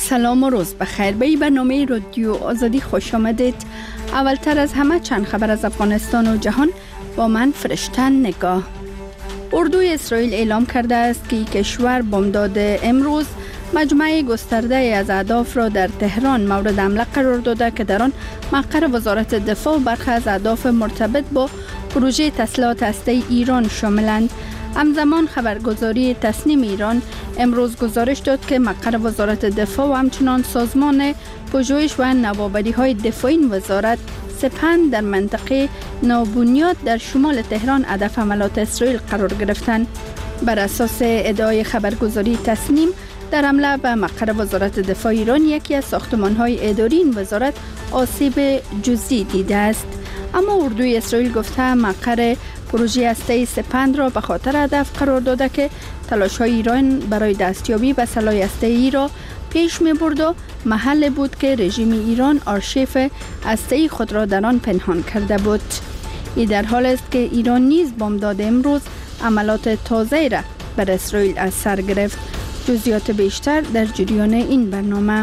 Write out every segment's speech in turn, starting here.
سلام و روز بخیر. به این برنامه رادیو آزادی خوش آمدید. اولتر از همه چند خبر از افغانستان و جهان با من فرشته نگاه. اردوی اسرائیل اعلام کرده است که کشور بامداد امروز مجموعه گسترده از اهداف را در تهران مورد حمله قرار داده که در آن مقر وزارت دفاع و برخی از اهداف مرتبط با پروژه تسلیحات هسته‌ای ایران شاملند. همزمان خبرگزاری تصنیم ایران امروز گزارش داد که مقر وزارت دفاع و همچنان سازمان پژوهش و نوآوری‌های دفاعی وزارت سپند در منطقه نوبنیاد در شمال تهران هدف حملات اسرائیل قرار گرفتند. بر اساس ادعای خبرگزاری تصنیم، در حمله به مقر وزارت دفاع ایران یکی از ساختمان‌های اداری این وزارت آسیب جزئی دیده است. اما اردوی اسرائیل گفته مقر پروژه هسته‌ای سپند را به خاطر هدف قرار داده که تلاش‌های ایران برای دستیابی به سلاح هسته‌ای را پیش می‌برد و محل بود که رژیم ایران آرشیف هسته‌ای خود را در آن پنهان کرده بود. این در حال است که ایران نیز بامداد امروز عملات تازه‌ای را بر اسرائیل از سر گرفت. جزئیات بیشتر در جریان این برنامه.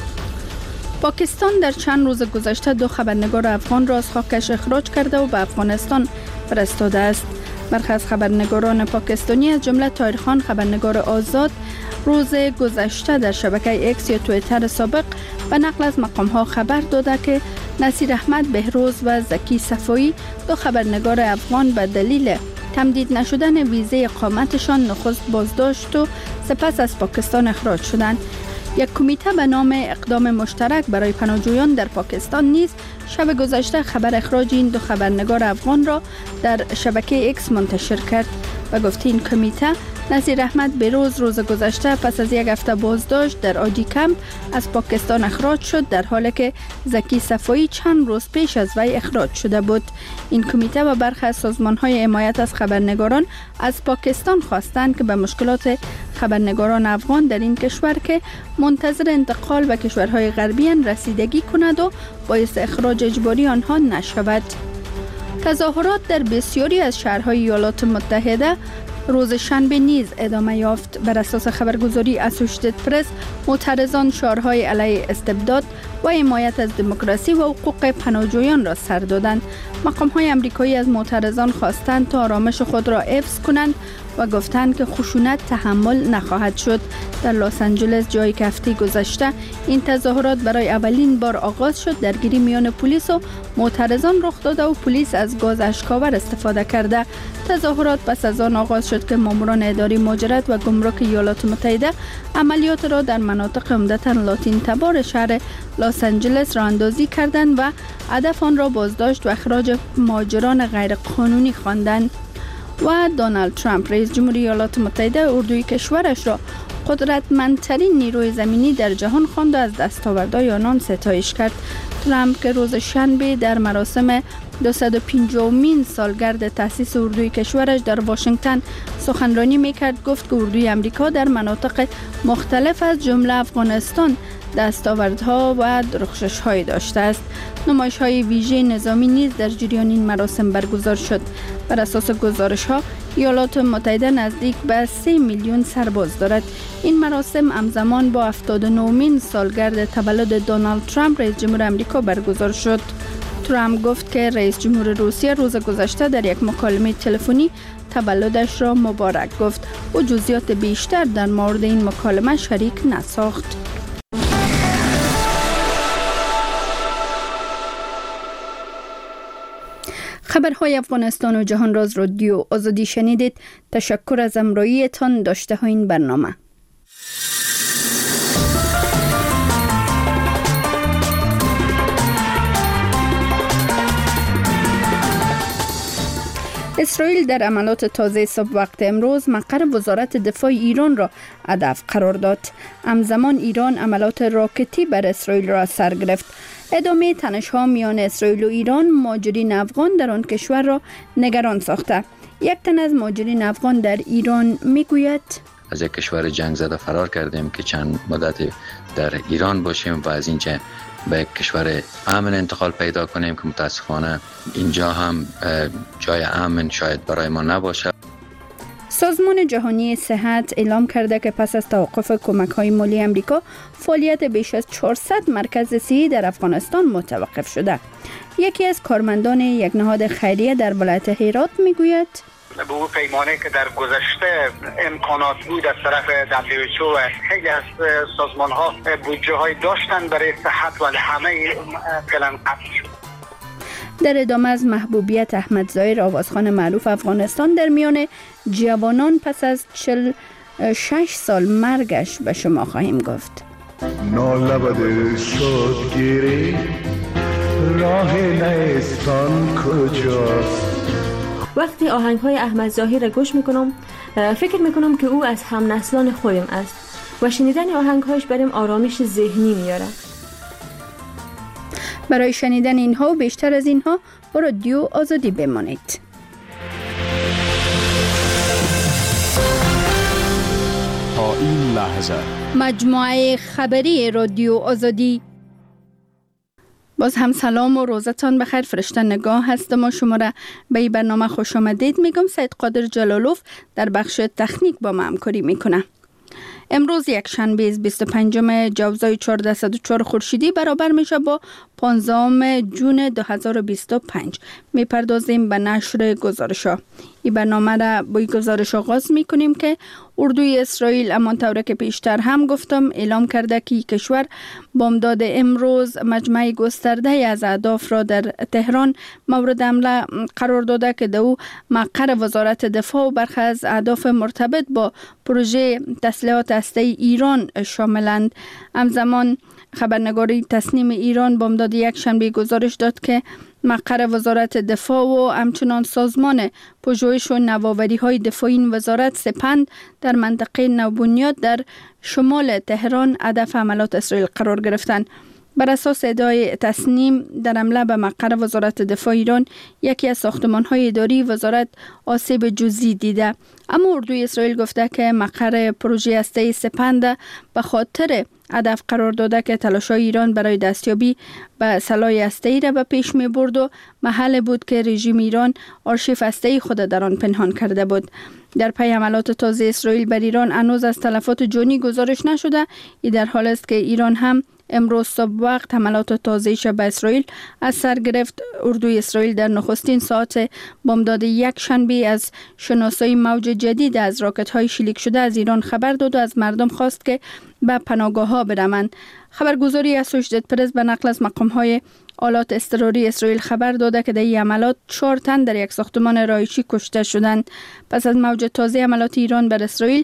پاکستان در چند روز گذشته 2 خبرنگار افغان را از خاکش اخراج کرده و به افغانستان فرستاده است. برخی از خبرنگاران پاکستانی از جمله طاهر خان خبرنگار آزاد روز گذشته در شبکه اکس یا توییتر سابق به نقل از مقام‌ها خبر داده که نصیر احمد بهروز و زکی صفایی 2 خبرنگار افغان به دلیل تمدید نشدن ویزه اقامتشان نخست بازداشت و سپس از پاکستان اخراج شدند. یک کمیته به نام اقدام مشترک برای پناهجویان در پاکستان نیز شب گذشته خبر اخراج این 2 خبرنگار افغان را در شبکه اکس منتشر کرد و گفت این کمیته نصیر احمد بهروز روز گذشته پس از 1 هفته بازداشت در آجی کمپ از پاکستان اخراج شد، در حالی که زکی صفایی چند روز پیش از وی اخراج شده بود. این کمیته و برخی از سازمان‌های حمایت از خبرنگاران از پاکستان خواستند که به مشکلات خبرنگاران افغان در این کشور که منتظر انتقال به کشورهای غربی رسیدگی کند و باعث اخراج اجباری آنها نشود. تظاهرات در بسیاری از شهرهای ایالات متحده روز شنبه نیز ادامه یافت. بر اساس خبرگزاری اسوشیتد پرس، معترضان شعارهای علیه استبداد و حمایت از دموکراسی و حقوق پناهجویان را سر دادند. مقام‌های آمریکایی از معترضان خواستند تا آرامش خود را حفظ کنند و گفتند که خشونت تحمل نخواهد شد. در لس آنجلس، جایی که هفته گذشته این تظاهرات برای اولین بار آغاز شد، درگیری میان پلیس و معترضان رخ داده و پلیس از گاز اشک‌آور استفاده کرده. تظاهرات پس از آن آغاز شد که ماموران اداری مهاجرت و گمرک ایالات متحده عملیات را در مناطق عمدتاً لاتین تبار شهر لس آنجلس راه اندازی کردند و هدف آن را بازداشت و اخراج مهاجران غیرقانونی خواندند. و دونالد ترامپ رئیس جمهوری ایالات متحده اردوی کشورش را قدرتمندترین نیروی زمینی در جهان خواند و از دستاوردهای آنان ستایش کرد. ترامپ که روز شنبه در مراسم 250مین سالگرد تأسیس اردوی کشورش در واشنگتن سخنرانی میکرد، گفت که اردوی امریکا در مناطق مختلف از جمله افغانستان دستاوردها و درخشش‌هایی داشته است. نمایش‌های ویژه نظامی نیز در جریان این مراسم برگزار شد. بر اساس گزارش‌ها ایالات متحده نزدیک به 3 میلیون سرباز دارد. این مراسم همزمان با 79مین سالگرد تولد دونالد ترامپ رئیس جمهور آمریکا برگزار شد. ترامپ گفت که رئیس جمهور روسیه روز گذشته در یک مکالمه تلفنی تولدش را مبارک گفت و جزئیات بیشتر در مورد این مکالمه شریک نساخت. خبرهای افغانستان و جهان را از رادیو آزادی شنیدید. تشکر از همراهیتان. داشته ها این برنامه. اسرائیل در عملات تازه صبح وقت امروز مقر وزارت دفاع ایران را هدف قرار داد. همزمان ایران عملات راکتی بر اسرائیل را سر گرفت. ادامه تنش‌ها میان اسرائیل و ایران مهاجرین افغان در آن کشور را نگران ساخته. یک تن از مهاجرین افغان در ایران میگوید: از یک کشور جنگ زده فرار کردیم که چند مدت در ایران باشیم و از اینجا به یک کشور امن انتقال پیدا کنیم که متاسفانه اینجا هم جای امن شاید برای ما نباشه. سازمان جهانی صحت اعلام کرده که پس از توقف کمک‌های مالی امریکا فعالیت بیش از 400 مرکز صحی در افغانستان متوقف شده. یکی از کارمندان یک نهاد خیریه در ولایت هرات میگوید به اون پیمانه که در گذشته امکانات بود از طرف WHO و خیلی از سازمان ها بودجه های داشتن برای صحت و همه فعلا قطع شد. در ادامه از محبوبیت احمد ظاهر آوازخوان معروف افغانستان در میان جوانان پس از 46 سال مرگش به شما خواهیم گفت. نالبد شد گیری راه نیستان کجاست. وقتی آهنگ‌های احمد ظاهر را گوش میکنم فکر میکنم که او از هم نسلان خودم است و شنیدن آهنگ‌هایش برام آرامش ذهنی میاره. برای شنیدن اینها و بیشتر از اینها با رادیو آزادی بمانید. تا این لحظه مجموعه خبری رادیو آزادی. باز هم سلام و روزتان بخیر. فرشته نگاه هستم و شما را به این برنامه خوش آمدید میگم. سید قادر جلالوف در بخش تکنیک با ما همکاری میکنه. امروز یک شنبه 25 جوزای 1404 خورشیدی برابر میشه با 15 جون 2025. میپردازیم به نشر گزارش‌ها. این برنامه را با این گزارش آغاز میکنیم که اردوی اسرائیل همانطور که پیشتر هم گفتم اعلام کرده که کشور بامداد امروز مجمع گسترده از اهداف را در تهران مورد حمله قرار داده که در او مقر وزارت دفاع و برخی از اهداف مرتبط با پروژه تسلیحات هسته‌ای ایران شاملند. همزمان خبرنگاری تسنیم ایران بامداد یک شنبه گزارش داد که مقر وزارت دفاع و همچنان سازمان پژوهش و نوآوری های دفاعی این وزارت سپند در منطقه نوبنیاد در شمال تهران هدف حملات اسرائیل قرار گرفتند. بر اساس ادعای تسنیم در حمله به مقر وزارت دفاع ایران یکی از ساختمان‌های اداری وزارت آسیب جزئی دیده، اما اردوی اسرائیل گفته که مقر پروژه هسته‌ای سپند به خاطر هدف قرار داده که تلاش‌های ایران برای دستیابی به سلاح هسته‌ای را به پیش می‌برد و محل بود که رژیم ایران آرشیو هسته‌ای خود در آن پنهان کرده بود. در پی حملات تازه اسرائیل بر ایران هنوز از تلفات جانی گزارش نشده. این در حال است که ایران هم امروز صبح وقت حملات تازه‌اش به اسرائیل از سر گرفت. اردوی اسرائیل در نخستین ساعت بامداد یک شنبه از شناسایی موج جدید از راکت‌های شلیک شده از ایران خبر داد و از مردم خواست که به پناهگاه‌ها بروند. خبرگزاری اسوشیتد پرس به نقل از مقام‌های آلات اضطراری اسرائیل خبر داده که در این حملات 4 تن در یک ساختمان رهایشی کشته شدند. پس از موج تازه حملات ایران بر اسرائیل،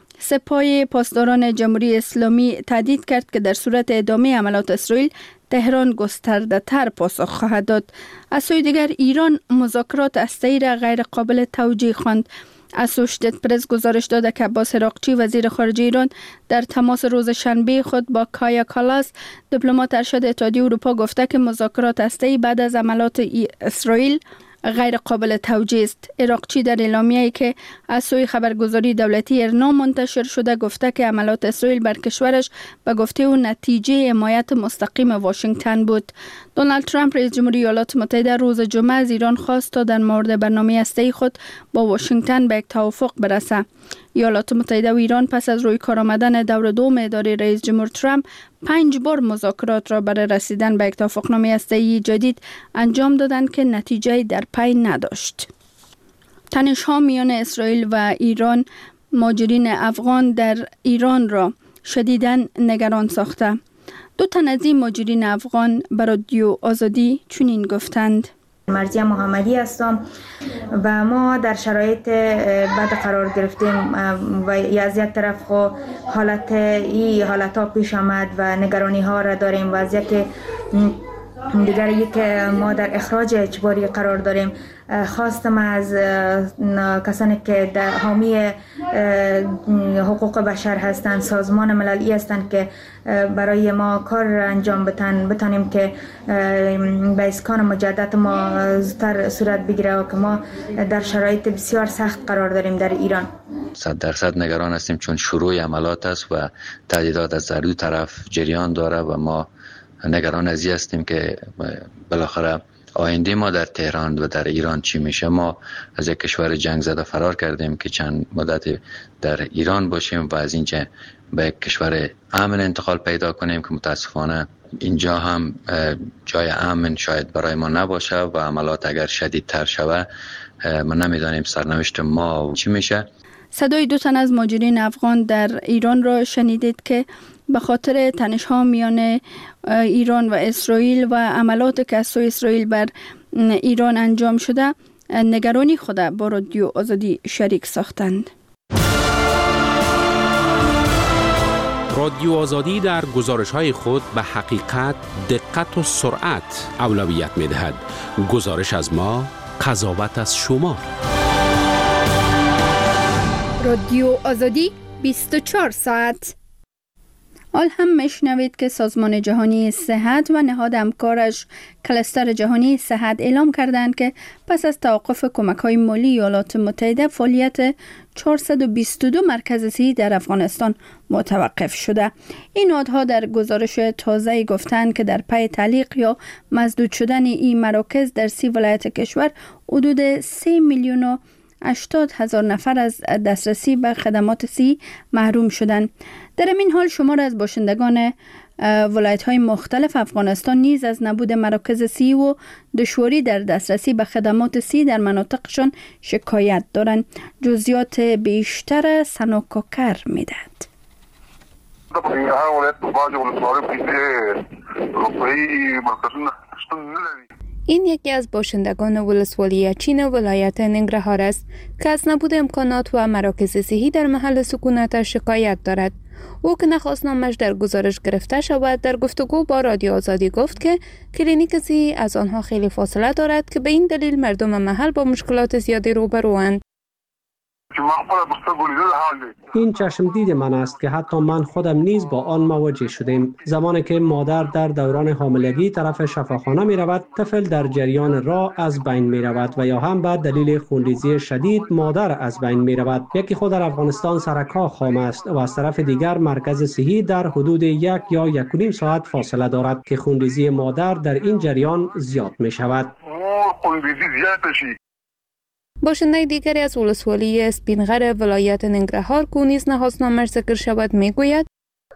سپاه پاسداران جمهوری اسلامی تهدید کرد که در صورت ادامه حملات اسرائیل تهران گسترده تر پاسخ خواهد داد. از سوی دیگر ایران مذاکرات هسته‌ای را غیر قابل توجیه خواند. اسوشیتد پرس گزارش داده که عباس عراقچی وزیر خارجه ایران در تماس روز شنبه خود با کایا کالاس دیپلمات ارشد اتحادیه اروپا گفته که مذاکرات هسته‌ای بعد از حملات اسرائیل غیر قابل توجیه است. عراقچی در اعلامیه‌ای که از سوی خبرگزاری دولتی ارنا منتشر شده گفته که حملات اسرائیل بر کشورش به گفته او نتیجه حمایت مستقیم واشنگتن بود. دونالد ترامپ رئیس جمهوری ایالات متحده روز جمعه از ایران خواست تا در مورد برنامه هسته‌ای خود با واشنگتن به یک توافق برسد. ایالات متحده و ایران پس از روی کار آمدن دور دوم اداره رئیس جمهور ترامپ 5 بار مذاکرات را برای رسیدن به یک توافقنامه هسته‌ای جدید انجام دادند که نتیجه در پی نداشت. تنش‌ها میان اسرائیل و ایران مهاجرین افغان در ایران را شدیداً نگران ساخته. 2 تن از این مهاجرین افغان به رادیو آزادی چنین گفتند: مرضیه محمدی هستم و ما در شرایط بد قرار گرفتیم و از یک طرف حالت ها پیش آمد و نگرانی ها را داریم و از یک دیگر که ما در اخراج اجباری قرار داریم. خواستم از کسانی که در حامی حقوق بشر هستند، سازمان مللی هستند که برای ما کار انجام بتانیم که به اسکان مجدد ما زودتر صورت بگیره و که ما در شرایط بسیار سخت قرار داریم در ایران. 100% نگران هستیم چون شروع عملیات است و تهدیدات از هر دو طرف جریان داره و ما نگران از این هستیم که بالاخره آینده ما در تهران و در ایران چی میشه. ما از یک کشور جنگ زده فرار کردیم که چند مدت در ایران باشیم و از اینجا به یک کشور امن انتقال پیدا کنیم که متاسفانه اینجا هم جای امن شاید برای ما نباشه و عملات اگر شدیدتر شود ما نمیدانیم سرنوشت ما چی میشه. صدای 2 تن از مهاجرین افغان در ایران را شنیدید که به خاطر تنش‌ها میان ایران و اسرائیل و عملات که از سوی اسرائیل بر ایران انجام شده نگرانی خود با رادیو آزادی شریک ساختند. رادیو آزادی در گزارش‌های خود به حقیقت، دقت و سرعت اولویت می‌دهد. گزارش از ما، قضاوت از شما. رادیو آزادی 24 ساعت. حال هم میشنوید که سازمان جهانی صحت و نهاد همکارش کلستر جهانی صحت اعلام کردند که پس از توقف کمک‌های مالی ایالات متحده فعالیت 422 مرکز صحی در افغانستان متوقف شده. این نهادها در گزارش تازه گفتند که در پی تعلیق یا مسدود شدن این مراکز در 30 ولایت کشور حدود 3,080,000 نفر از دسترسی به خدمات صحی محروم شدند. در این حال شمار از باشندگان ولایت‌های مختلف افغانستان نیز از نبود مراکز صحی و دشواری در دسترسی به خدمات صحی در مناطقشان شکایت دارند. جزئیات بیشتر سنوکوکر میدهد. این یکی از باشندگان ولسوالی چین ولایت ننگرهار است که از نبود امکانات و مراکز صحی در محل سکونتش شکایت دارد. او که نخواستنامش در گزارش گرفته شود در گفتگو با رادیو آزادی گفت که کلینیک صحی از آنها خیلی فاصله دارد که به این دلیل مردم محل با مشکلات زیادی روبروند. این چشم دید من است که حتی من خودم نیز با آن مواجه شدیم. زمانی که مادر در دوران حاملگی طرف شفاخانه می رود، طفل در جریان راه از بین می رود و یا هم به دلیل خونریزی شدید مادر از بین می رود. یکی خود در افغانستان سرکا خام است و از طرف دیگر مرکز صحی در حدود 1 یا 1.5 ساعت فاصله دارد که خونریزی مادر در این جریان زیاد می شود. باشنده دیگری از ولسوالی اسپینغر ولایت ننگرهار که نیز نخواستنامش ذکر شود میگوید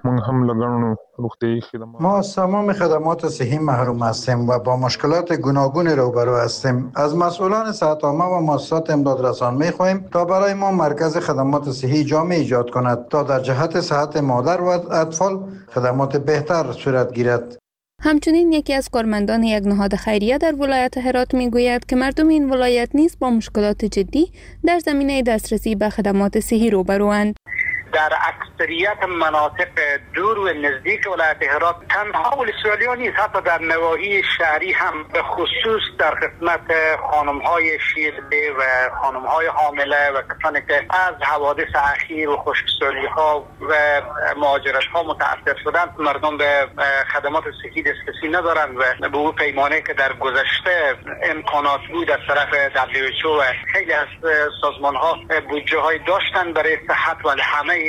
ما از تمام خدمات صحی محروم هستیم و با مشکلات گوناگون روبرو هستیم. از مسئولان صحت عامه و مؤسسات امدادرسان می‌خواهیم تا برای ما مرکز خدمات صحی جامع ایجاد کند تا در جهت صحت مادر و اطفال خدمات بهتر صورت گیرد. همچنین یکی از کارمندان یک نهاد خیریه در ولایت هرات میگوید که مردم این ولایت نیز با مشکلات جدی در زمینه دسترسی به خدمات صحی روبروند. در اکثریت مناطق دور و نزدیک ولایت هرات تنها ولسوالیان نیست، حتی در نواحی شهری هم به خصوص در خدمت خانم‌های شیرده و خانم‌های حامله و کسانی که از حوادث اخیر و خشکسالی‌ها و مهاجرت‌ها متأثر شدند مردم به خدمات صحی دسترسی ندارند و به اون پیمانه که در گذشته امکانات بود از طرف WHO و خیلی از سازمان‌ها بودجه‌های داشتند برای صحت ولی همه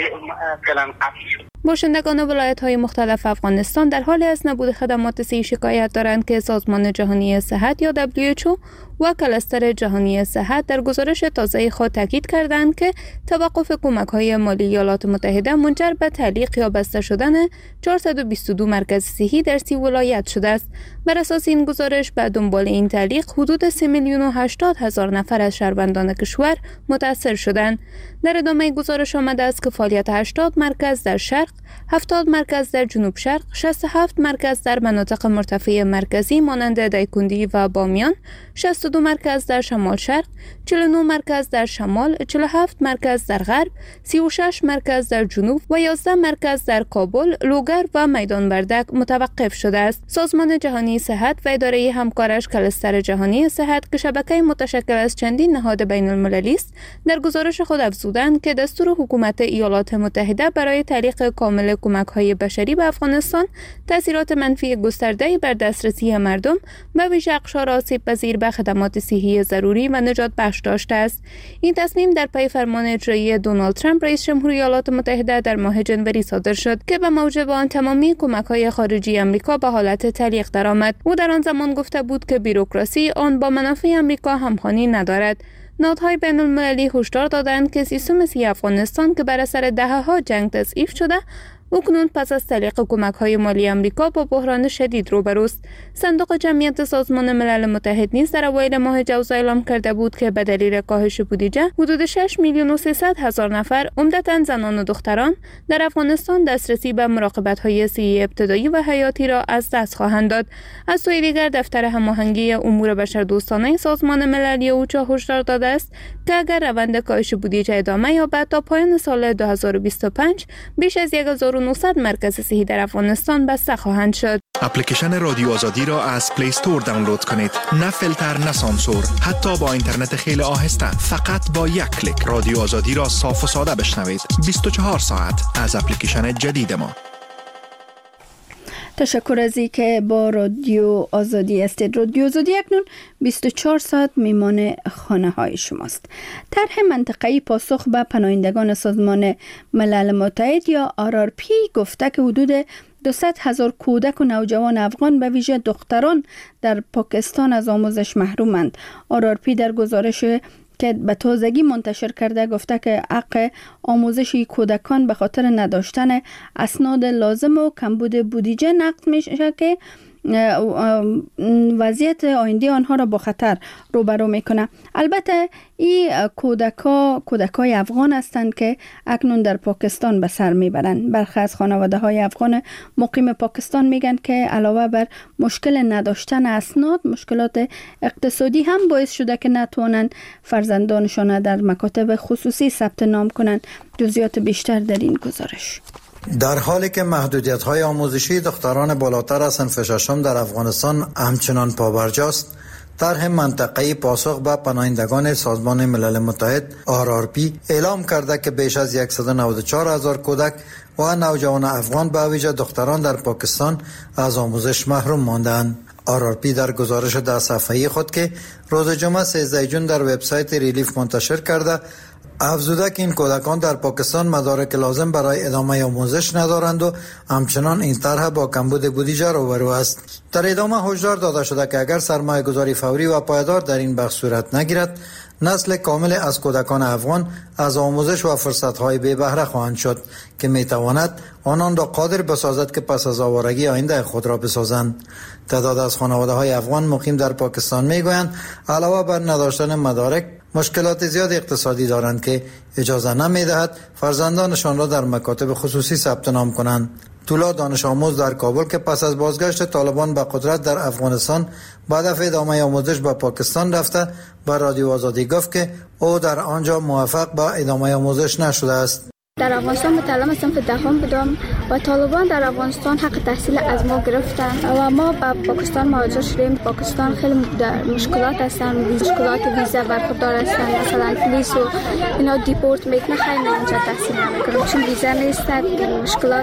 باشندگان ولایت‌های مختلف افغانستان در حال از نبود خدمات صحی شکایت دارند که سازمان جهانی صحت یا WHO و کلستر جهانی صحت در گزارش تازه خود تاکید کردند که توقف کمک‌های مالی ایالات متحده منجر به تعلیق یا بسته شدن 422 مرکز صحی در 30 ولایت شده است. بر اساس این گزارش به دنبال این تعلیق حدود 3,080,000 نفر از شهروندان کشور متأثر شدند. در ادامه گزارش آمده است که فعالیت 80 مرکز در شرق، 70 مرکز در جنوب شرق، 67 مرکز در مناطق مرتفع مرکزی مانند دایکندی و بامیان، 62 مرکز در شمال شرق، 49 مرکز در شمال، 47 مرکز در غرب، 36 مرکز در جنوب و 11 مرکز در کابل، لوگر و میدان وردک متوقف شده است. سازمان جهانی صحت و اداره همکارش کلستر جهانی صحت که شبکه متشکل از چندین نهاد بین المللی است، در گزارش خود افزودند که دستور حکومت ایالات متحده برای تعلیق کامل کمک‌های بشری به افغانستان تاثیرات منفی گسترده‌ای بر دسترسی مردم و ویژه اقشار آسیب‌پذیر به خدمات خدمات صحی ضروری و نجات بخش داشته است. این تصمیم در پی فرمان اجرایی دونالد ترامپ رئیس جمهوری ایالات متحده در ماه جنوری صادر شد که به موجب آن تمامی کمک‌های خارجی آمریکا به حالت تعلیق درآمد. او در آن زمان گفته بود که بیروکراسی آن با منافع آمریکا همخوانی ندارد. نهادهای بین‌المللی هشدار دادند که سیستم صحی افغانستان که بر اثر دهه‌ها جنگ تضعیف شده اکنون پس از تعلیق کمک‌های مالی آمریکا با بحران شدید روبروست. صندوق جمعیت سازمان ملل متحد نیز در اوایل ماه جوزا اعلام کرده بود که به دلیل کاهش بودجه حدود 6,300,000 نفر عمدتاً زنان و دختران در افغانستان دسترسی به مراقبت‌های صحی ابتدایی و حیاتی را از دست خواهند داد. از سوی دیگر دفتر هماهنگی امور بشردوستانه سازمان ملل اوچا هشدار داده است که اگر روند کاهش بودجه ادامه یابد تا پایان سال 2025 بیش از 1900 مرکز صحی در افغانستان بسته خواهند شد. اپلیکیشن رادیو آزادی را از پلی استور دانلود کنید. نه فیلتر نه سانسور، حتی با اینترنت خیلی آهسته. فقط با یک کلیک رادیو آزادی را صاف و ساده بشنوید. 24 ساعت از اپلیکیشن جدید ما. تشکر از اینکه با رادیو آزادی هستید. رادیو آزادی اکنون 24 ساعت میمان خانه های شماست. طرح منطقه‌ای پاسخ به پناهندگان سازمان ملل متحد یا RRP گفته که حدود 200,000 کودک و نوجوان افغان به ویژه دختران در پاکستان از آموزش محرومند. RRP در گزارش که به تازگی منتشر کرده گفته که حق آموزش کودکان به خاطر نداشتن اسناد لازم و کمبود بودجه نقد میشه که وضعیت آینده آنها را با خطر روبرو میکنه. البته این کودکای افغان هستند که اکنون در پاکستان به سر میبرند. برخی از خانواده های افغان مقیم پاکستان میگن که علاوه بر مشکل نداشتن اسناد، مشکلات اقتصادی هم باعث شده که نتوانند فرزندانشان در مکاتب خصوصی ثبت نام کنند. جزئیات بیشتر در این گزارش. در حالی که محدودیت‌های آموزشی دختران بالاتر از صنف ششم در افغانستان همچنان پابرجاست، طرح منطقه‌ای پاسخ به پناهندگان سازمان ملل متحد RRP اعلام کرده که بیش از 194,000 کودک و نوجوان افغان به ویژه دختران در پاکستان از آموزش محروم ماندند. RRP در گزارش 10 صفحه‌ای خود که روز جمعه 13 جون در وبسایت ریلیف منتشر کرده افزوده که این کودکان در پاکستان مدارک لازم برای ادامه آموزش ندارند و همچنان این طرح با کمبود بودجه روبرو است. در ادامه هشدار داده شده که اگر سرمایه گذاری فوری و پایدار در این بخش صورت نگیرد، نسل کامل از کودکان افغان از آموزش و فرصت‌های بی بهره خواهند شد که می‌تواند آنان را قادر بسازد که پس از آوارگی آینده خود را بسازند. تعداد از خانواده‌های افغان مقیم در پاکستان می‌گویند علاوه بر نداشتن مدارک، مشکلات زیاد اقتصادی دارند که اجازه نمی‌دهد فرزندانشان را در مکاتب خصوصی ثبت نام کنند. طولا دانش آموز در کابل که پس از بازگشت طالبان به قدرت در افغانستان به هدف ادامه آموزش به پاکستان رفته به رادیو آزادی گفت که او در آنجا موفق به ادامه آموزش نشده است. در افغانستان متعلم صنف دهم بودم و طالبان در افغانستان حق تحصیل از ما گرفتن و ما به پاکستان مهاجر شدیم. پاکستان خیلی مشکلات هستن، مشکلات ویزا برخوردار هستن، مثلا پلیس و اینا دیپورت میکنه، خیلی اونجا تحصیل نمیکنم چون ویزا نیست. مشکلات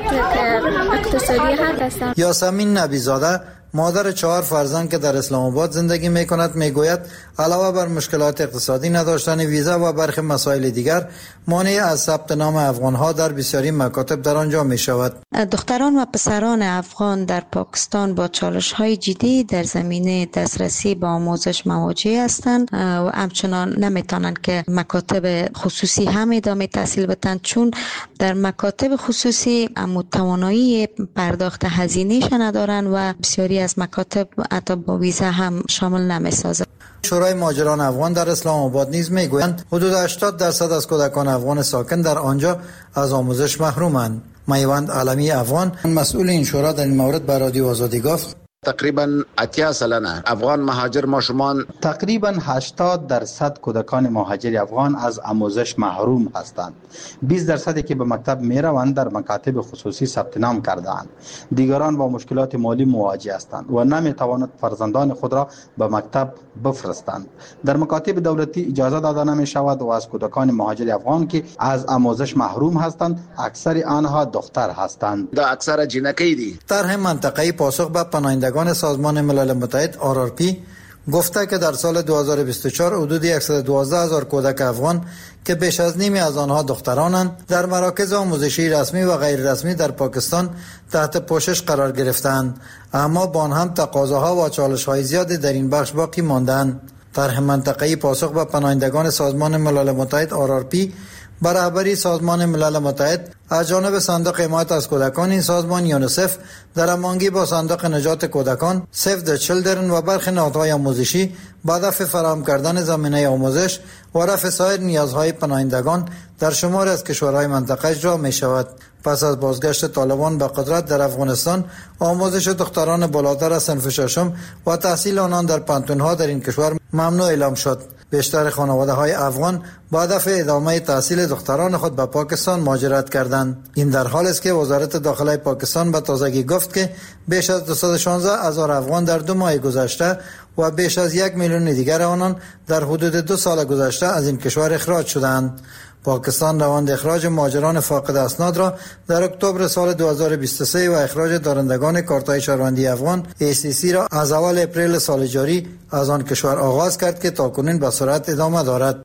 اقتصادی هم هستن. یاسمین نبیزاده مادر 4 فرزند که در اسلام آباد زندگی میکند میگوید علاوه بر مشکلات اقتصادی، نداشتن ویزا و برخی مسائل دیگر مانع از ثبت نام افغانها در بسیاری مکاتب در آنجا می شود. دختران و پسران افغان در پاکستان با چالش‌های جدی در زمینه دسترسی به آموزش مواجه هستند و همچنان نمیتونند که مکاتب خصوصی هم ادامه تحصیل بدن، چون در مکاتب خصوصی توانایی پرداخت هزینه‌اش ندارند و بسیاری از مکاتب حتی با ویزا هم شامل نمی‌سازند. شورای مهاجران افغان در اسلام آباد نیز میگویند حدود 80% از کودکان افغان ساکن در آنجا از آموزش محرومند. میوند عالمی افغان مسئول این شورا در این مورد به رادیو آزادی گفت تقریبا 80 سلنه افغان مهاجر ماشومان، تقریبا 80% کودکان مهاجر افغان از آموزش محروم هستند. 20% که به مکتب می روند در مکاتب خصوصی ثبت نام کرده‌اند. دیگران با مشکلات مالی مواجه هستند و نمی توانند فرزندان خود را به مکتب بفرستند. در مکاتب دولتی اجازه داده نمی شود و از کودکان مهاجر افغان که از آموزش محروم هستند، اکثر آنها دختر هستند. دا اکثر جنکی دی. طرح منطقه‌ای پاسخ به پناهندگان سازمان ملل متحد RRP گفته که در سال 2024 حدود 112,000 کودک افغان که بیش از نیمی از آنها دخترانند در مراکز آموزشی رسمی و غیر رسمی در پاکستان تحت پوشش قرار گرفتند، اما با آن هم تقاضاها و چالش‌های زیادی در این بخش باقی ماندند. طرح منطقه‌ای پاسخ به پناهندگان سازمان ملل متحد RRP به رهبری سازمان ملل متحد از جانب صندوق حمایت از کودکان این سازمان یونیسف در هماهنگی با صندوق نجات کودکان، سیو د چیلدرن و برخی نهادهای آموزشی به هدف فراهم کردن زمینه آموزش و رفع سایر نیازهای پناهندگان در شماری از کشورهای منطقه اجرا می شود. پس از بازگشت طالبان به قدرت در افغانستان، آموزش دختران بالاتر از صنف ششم و تحصیل آنان در پانتون‌ها در این کشور ممنوع اعلام شد. بیشتر خانواده‌های افغان با هدف ادامه تحصیل دختران خود به پاکستان مهاجرت کردند. این در حالی است که وزارت داخله پاکستان به تازگی گفت که بیش از 216,000 افغان در 2 ماه گذشته و بیش از 1 میلیون دیگر آنان در حدود 2 سال گذشته از این کشور اخراج شدند. پاکستان روند اخراج مهاجران فاقد اسناد را در اکتبر سال 2023 و اخراج دارندگان کارت‌های شهروندی افغان ACC را از اول اپریل سال جاری از آن کشور آغاز کرد که تاکنون به سرعت ادامه دارد.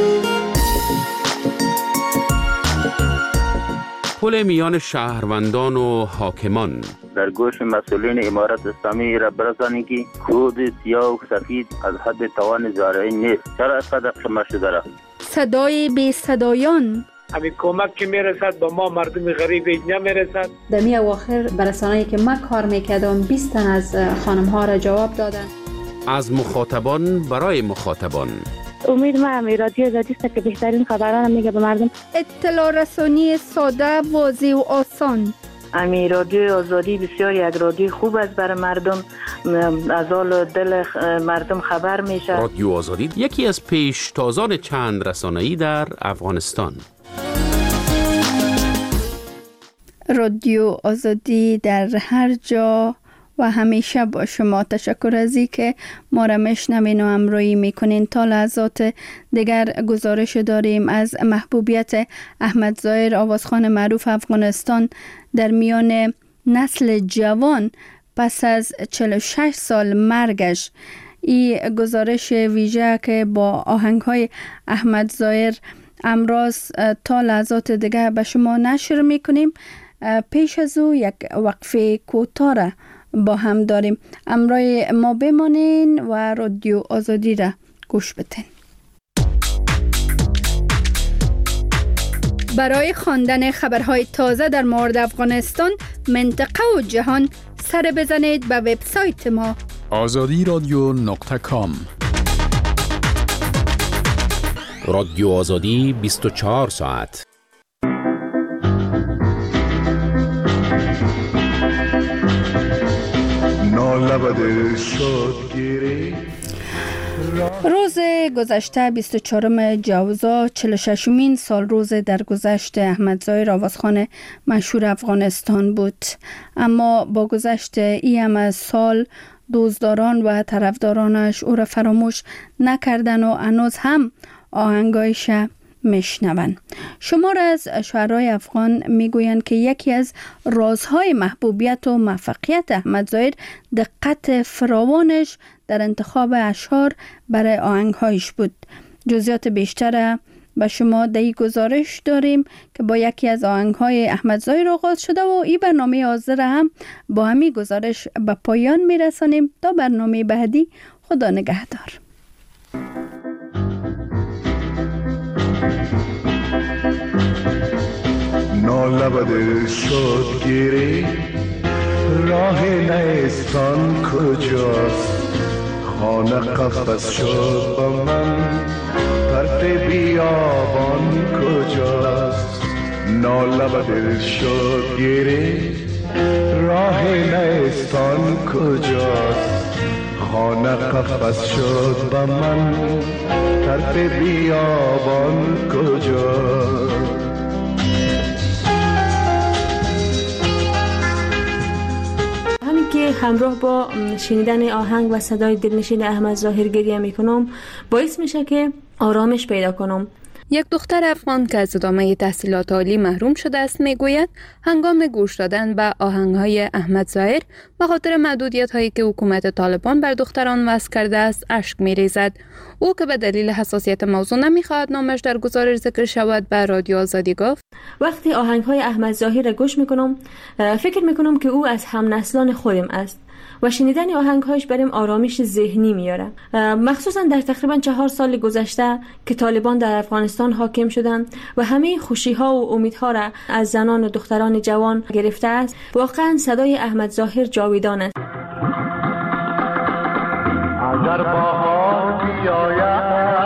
پل میان شهروندان و حاکمان در گوش مسئولین امارت اسلامی را برسانید که کود سیاه و سفید از حد توان زارعی نیست. چرا اینقدر قمه شده را؟ صدای بی صدایان، همین کمک که میرسد به ما مردم غریب نمیرسد. در می اواخر برسانه‌ای که ما کار میکردم 20 تن از خانم ها را جواب دادن. از مخاطبان برای مخاطبان. امید ما هم رادیو آزادی است که بهترین خبران میگه به مردم. اطلاع رسانی ساده، واضح و آسان. امی رادیو آزادی بسیار یک رادیو خوب است برای مردم، از حال دل مردم خبر میشه. رادیو آزادی یکی از پیشتازان چند رسانه‌ای در افغانستان. رادیو آزادی در هر جا و همیشه با شما. تشکر از این که ما را میشنوین و همراهی میکنین. تا لحظات دیگر گزارش داریم از محبوبیت احمد ظاهر، آوازخوان معروف افغانستان در میان نسل جوان پس از 46 سال مرگش. این گزارش ویژه که با آهنگ‌های احمد ظاهر امروز تا لحظات دیگر به شما نشر میکنیم. پیش از او یک وقفه کوتاه را با هم داریم. همراه ما بمانین و رادیو آزادی را گوش بدین. برای خواندن خبرهای تازه در مورد افغانستان، منطقه و جهان سر بزنید به وبسایت ما azadiradyo.com. رادیو آزادی 24 ساعت. روز گذشته 24 جوزا 46مین سال روز درگذشت احمد ظاهر، آوازخوان مشهور افغانستان بود. اما با گذشت این از سال دوستداران و طرفدارانش او را فراموش نکردن و هنوز هم آهنگایش میشنون. شمار از شاعرای افغان میگویند که یکی از رازهای محبوبیت و موفقیت احمد ظاهر دقت فراوانش در انتخاب اشعار برای آهنگهایش بود. جزئیات بیشتر به شما در این گزارش داریم که با یکی از آهنگهای احمد ظاهر آغاز شده و این برنامه حاضر هم با همین گزارش به پایان میرسانیم. تا برنامه بعدی، خدا نگهدار. نالبد شد گیری راه نیستان کجاست، خانه قفس شد با من طرف بیابان کجاست. نالبد شد گیری راه نیستان کجاست، خانه قفس شد با من طرف بیابان کجاست. همین که همراه با شنیدن آهنگ و صدای دلنشین احمد ظاهر گریه میکنم، باعث میشه که آرامش پیدا کنم. یک دختر افغان که از ادامه تحصیلات عالی محروم شده است میگوید هنگام گوش دادن به آهنگ‌های احمد ظاهر به خاطر محدودیت‌هایی که حکومت طالبان بر دختران وضع کرده است اشک می‌ریزد. او که به دلیل حساسیت موضوع نمی‌خواهد نامش در گزارش ذکر شود به رادیو آزادی گفت وقتی آهنگ‌های احمد ظاهر را گوش می‌کنم فکر می‌کنم که او از هم‌نسلان خودم است و شنیدن آهنگ‌هایش برام آرامش ذهنی میاره. مخصوصا در تقریبا 4 سال گذشته که طالبان در افغانستان حاکم شدند و همه خوشی‌ها و امیدها را از زنان و دختران جوان گرفته است، واقعا صدای احمد ظاهر جاویدان است. اگر بهار بیاید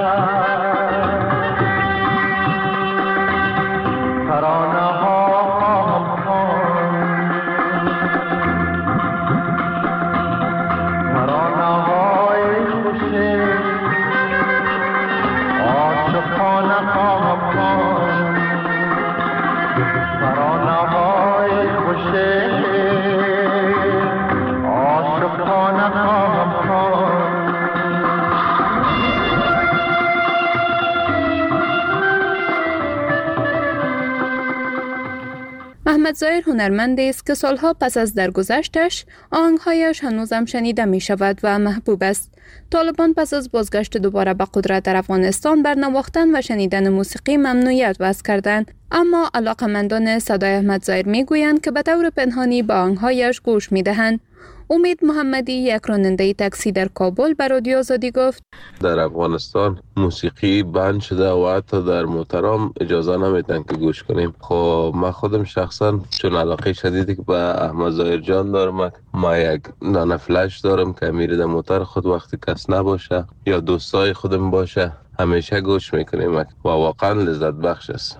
احمد ظاهر هنرمندی است که سالها پس از درگذشتش آهنگهایش هنوزم شنیده می شود و محبوب است. طالبان پس از بازگشت دوباره به قدرت در افغانستان بر نواختن و شنیدن موسیقی ممنوعیت وضع کردند، اما علاقمندان صدای احمد ظاهر می گویند که به طور پنهانی به آهنگهایش گوش می دهند. امید محمدی، یک راننده تاکسی در کابل، به رادیو آزادی گفت در افغانستان موسیقی بند شده و حتی در محترم اجازه نمیدن که گوش کنیم. خب من خودم شخصا چون علاقه شدیدی که به احمد ظاهر جان دارم، ما یک دانه فلش دارم که میره در موتر خود وقتی کس نباشه یا دوستای خودم باشه همیشه گوش میکنیم و واقعا لذت بخش است.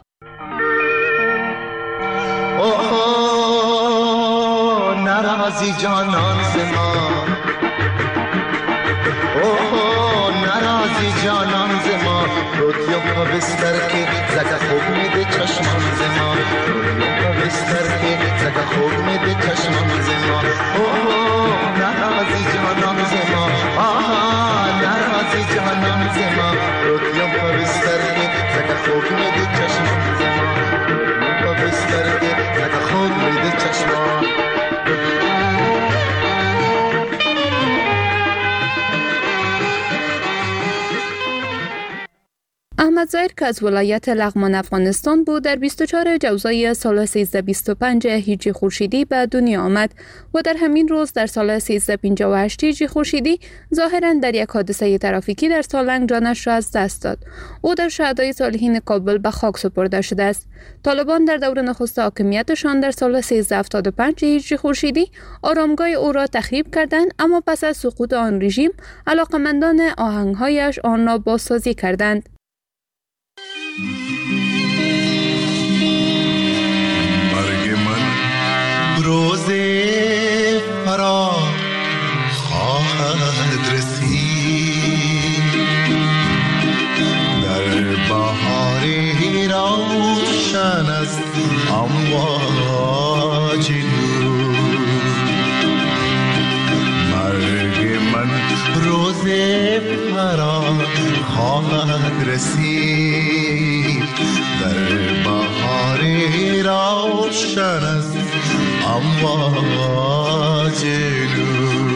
نرازی جانان زما، نرازی جانان زما، رودیو پا بستر که زگه خوب میده چشمان زما، رودیو پا بستر که زگه خوب میده چشمان زما. نرازی جانان زما، نرازی جانان زما، رودیو پا بستر که زگه خوب میده چشمان زما، رودیو پا بستر که زگه خوب میده چشمان. احمد ظاهر که از ولایت لغمان افغانستان بود در 24 جوزای سال 1325 هجری خورشیدی به دنیا آمد و در همین روز در سال 1358 هجری خورشیدی ظاهراً در یک حادثه ترافیکی در سالنگ جانش را از دست داد. او در شهدای صالحین کابل به خاک سپرده شده است. طالبان در دور نخست حاکمیتشان در سال 1375 هجری خورشیدی آرامگاه او را تخریب کردند، اما پس از سقوط آن رژیم علاقمندان آهنگهایش آن را بازسازی کردند. مرگ من روز فرار خواهد رسید، در بهاری روشن است امواج نور. مرگ من روز فرار خواهد رسید، در بهاری روشن است امواج نور.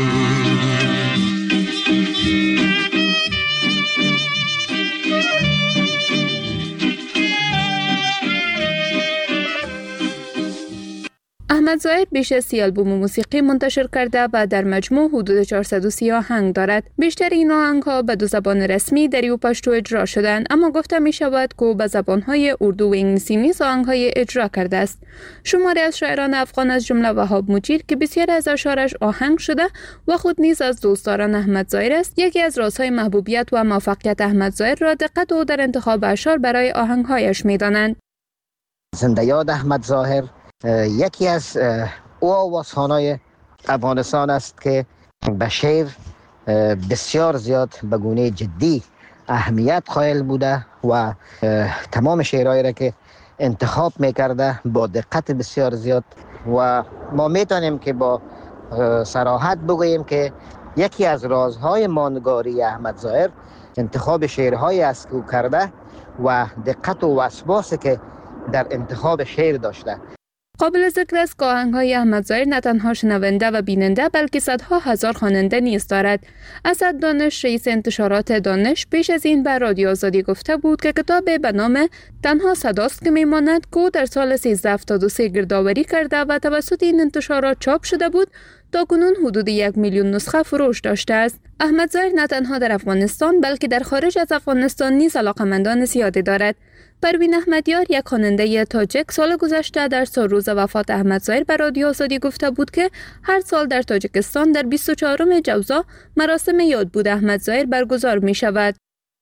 احمد ظاهر بیش از 30 آلبوم موسیقی منتشر کرده و در مجموع حدود 430 آهنگ دارد. بیشتر این آهنگ‌ها به 2 زبان رسمی دری و پشتو اجرا شدند، اما گفته می شود که به زبان‌های اردو و انگلیسی نیز آهنگ‌های اجرا کرده است. شماری از شاعران افغان از جمله وهاب مجیر که بسیار از اشعارش آهنگ شده و خود نیز از دوستداران احمد ظاهر است، یکی از رازهای محبوبیت و موفقیت احمد ظاهر را دقت او در انتخاب اشعار برای آهنگ‌هایش می‌دانند. زنده یاد احمد ظاهر یکی از او آوازخوان‌های افغانستان است که به شعر بسیار زیاد به گونه جدی اهمیت قائل بوده و تمام شعرهایی را که انتخاب میکرده با دقت بسیار زیاد و ما میتونیم که با صراحت بگوییم که یکی از رازهای ماندگاری احمد ظاهر انتخاب شعرهایی است که او کرده و دقت و وسواسی که در انتخاب شعر داشته. قابل ذکر است که آهنگ‌های احمد ظاهر نه تنها شنونده و بیننده بلکه صدها هزار خواننده نیز دارد. اسد دانش، رئیس انتشارات دانش، پیش از این به رادیو آزادی گفته بود که کتاب به نام تنها صداست که میماند که او در سال 1373 گردآوری کرده و توسط این انتشارات چاپ شده بود، تا کنون حدود 1 میلیون نسخه فروش داشته است. احمد ظاهر نه تنها در افغانستان بلکه در خارج از افغانستان نیز علاقه‌مندان زیادی دارد. پروین احمدیار، یک خواننده تاجیک، سال گذشته در روز وفات احمد ظاهر به رادیو آزادی گفته بود که هر سال در تاجیکستان در 24 جوزا مراسم یادبود احمد ظاهر برگزار می شود.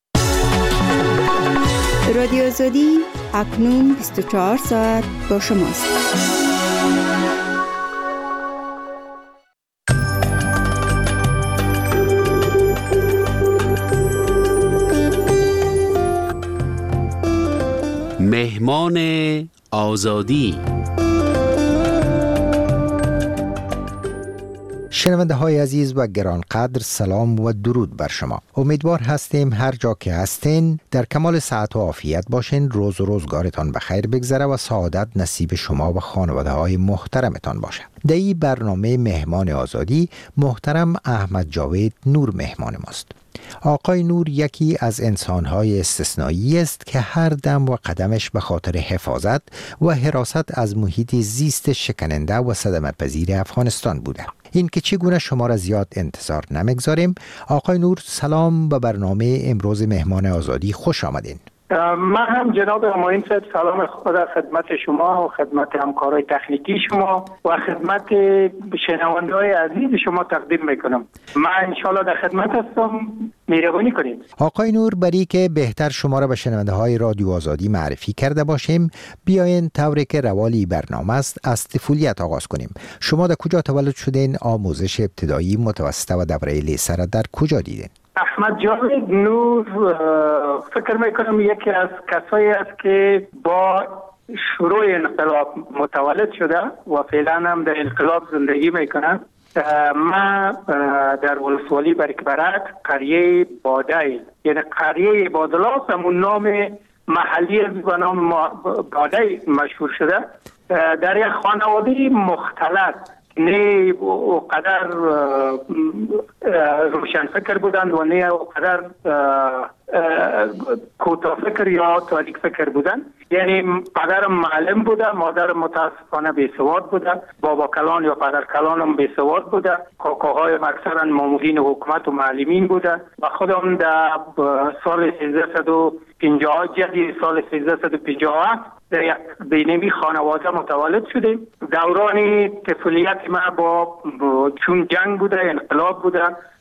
رادیو آزادی اکنون 24 ساعت با شماست. مهمان آزادی. شنونده های عزیز و گرانقدر، سلام و درود بر شما. امیدوار هستیم هر جا که هستین در کمال صحت و عافیت باشین، روز و روزگارتان بخیر بگذره و سعادت نصیب شما و خانواده های محترمتان باشه. در این برنامه مهمان آزادی محترم احمد جاوید نور مهمان ماست. آقای نور یکی از انسان‌های استثنایی است که هر دم و قدمش به خاطر حفاظت و حراست از محیط زیست شکننده و صدمه‌پذیر افغانستان بوده. این که چگونه شما را زیاد انتظار نمیگذاریم. آقای نور، سلام به برنامه امروز مهمان آزادی، خوش آمدین. من هم جناب معین صاحب سلام خود خدمت شما و خدمت همکارای تکنیکی شما و خدمت شنونده‌های عزیز شما تقدیم میکنم. من انشالله در خدمت هستم، مهربانی کنید. آقای نور، برای که بهتر شما را به شنونده‌های رادیو آزادی معرفی کرده باشیم، بیاین طوری که روالی برنامه است از طفولیت آغاز کنیم. شما در کجا تولد شدین؟ آموزش ابتدایی، متوسطه و دوره لیسه را در کجا دیدین؟ احمد جاوید نور فکر میکنم یکی از کسایی است که با شروع انقلاب متولد شده و فعلا هم در انقلاب زندگی میکنم. من در ولسوالی برکبرک، قریه بادای، یعنی قریه بادلاس، همون نام محلی به نام بادای مشهور شده. در یک خانواده مختلط، نه اوقدر روشن فکر بودند و نه اوقدر کوتاه فکر یا تاریک فکر بودند. یعنی پدرم معلم بوده، مادرم متاسفانه بیسواد بوده، بابا کلان یا پدر کلانم بیسواد بوده، کاکاهایم اکثرا مامورین حکومت و معلمین بوده و خودم در سال 1350 جدید سال 1357 در یک بینمی خانواده متولد شده. دوران طفولیت من با چون جنگ بوده، انقلاب بوده،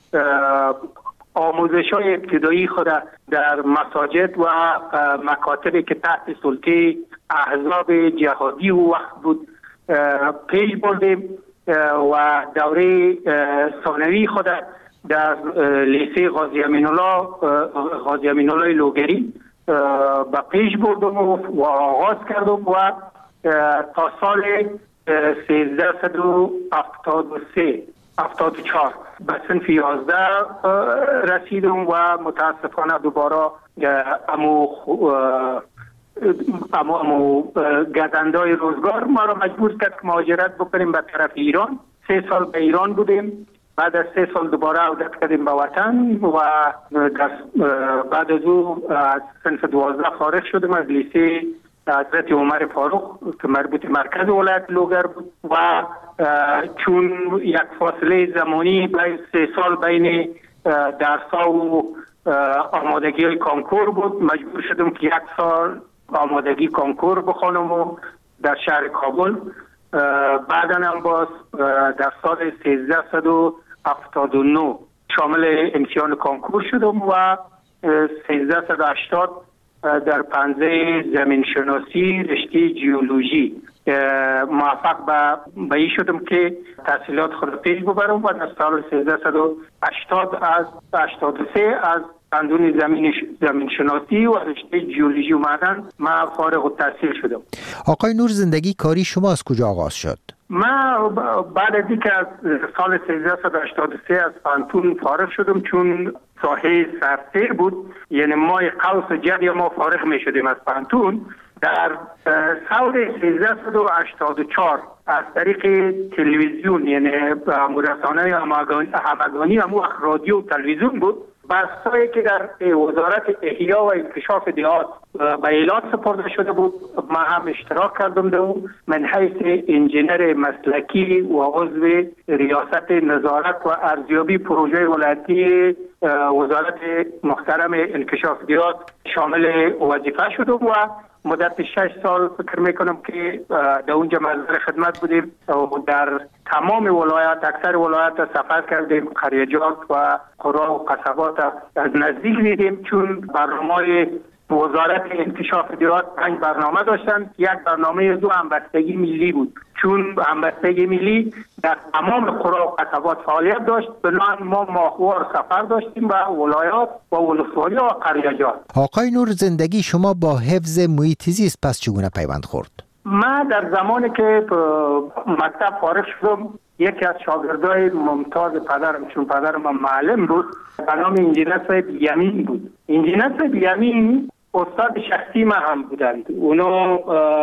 آموزش های ابتدایی خود در مساجد و مکاتبی که تحت سلطه احزاب جهادی و وقت بود پیش بردیم و دوره ثانوی خود در لیسه غازی امین الله لوگری با پیش بردم و آغاز کردم و تا سال 1374 به صنف 11 رسیدم و متاسفانه دوباره امو گزندای روزگار ما را مجبور کرد که مهاجرت بکنیم به طرف ایران. 3 سال به ایران بودیم، بعد از 3 سال دوباره عودت کردیم به وطن و بعد از او از صنف 12 فارغ شدم از لیسه حضرت عمر فاروق که مربوط مرکز ولایت لوگر بود و چون یک فاصله زمانی 3 سال بین درس‌ها و آمادگی های کانکور بود، مجبور شدم که 1 سال آمادگی کانکور بخونم و در شهر کابل. بعدا هم باز در سال 1379 شامل امتحان کانکور شدم و 1380 در پنزه زمین شناسی رشته جیولوژی موفق به این شدم که تحصیلات خود پیش ببرم و در سال 1383 از اندون زمین شناسی و رشته جیولوژی و معدن من فارغ التحصیل شدم. آقای نور، زندگی کاری شما از کجا آغاز شد؟ من بعد از اینکه از سال 1383 از پانتون فارغ شدم، چون ساحه سرسیر بود، یعنی مای قوس جدی ما فارغ می شدیم از پانتون. در سال 1384 از طریق تلویزیون، یعنی رسانه همگانی همو رادیو تلویزیون بود، بحثایی که در وزارت احیا و انکشاف دیهات به ایلات سپرده شده بود، ما هم اشتراک کردم در اون من حیث انجینر مسلکی و عضو ریاست نظارت و ارزیابی پروژه ولایتی وزارت محترم انکشاف دیهات شامل وظیفه شدم و مدت 6 سال فکر میکنم که در اونجا مظهر خدمت بودیم و در تمام ولایات، اکثر ولایات سفر کردیم، قریجات و قرا و قصبات از نزدیک دیدیم، چون برنامه وزارت انکشاف دیهات 5 برنامه داشتن. یک برنامه دو همبستگی ملی بود، چون همبستگی ملی در تمام قرا و قصبات فعالیت داشت. بنابراین ما ماهوار سفر داشتیم به ولایات و ولسوالی و قریجات. آقای نور، زندگی شما با حفظ محیط زیست پس چگونه پیوند خورد؟ من در زمانی که مکتب فارغ شدم، یکی از شاگردای ممتاز پدرم، چون پدرم معلم بود، به نام انجینر صاحب یمین بود. انجینر صاحب یمین استاد شخصی ما هم بودند. اونا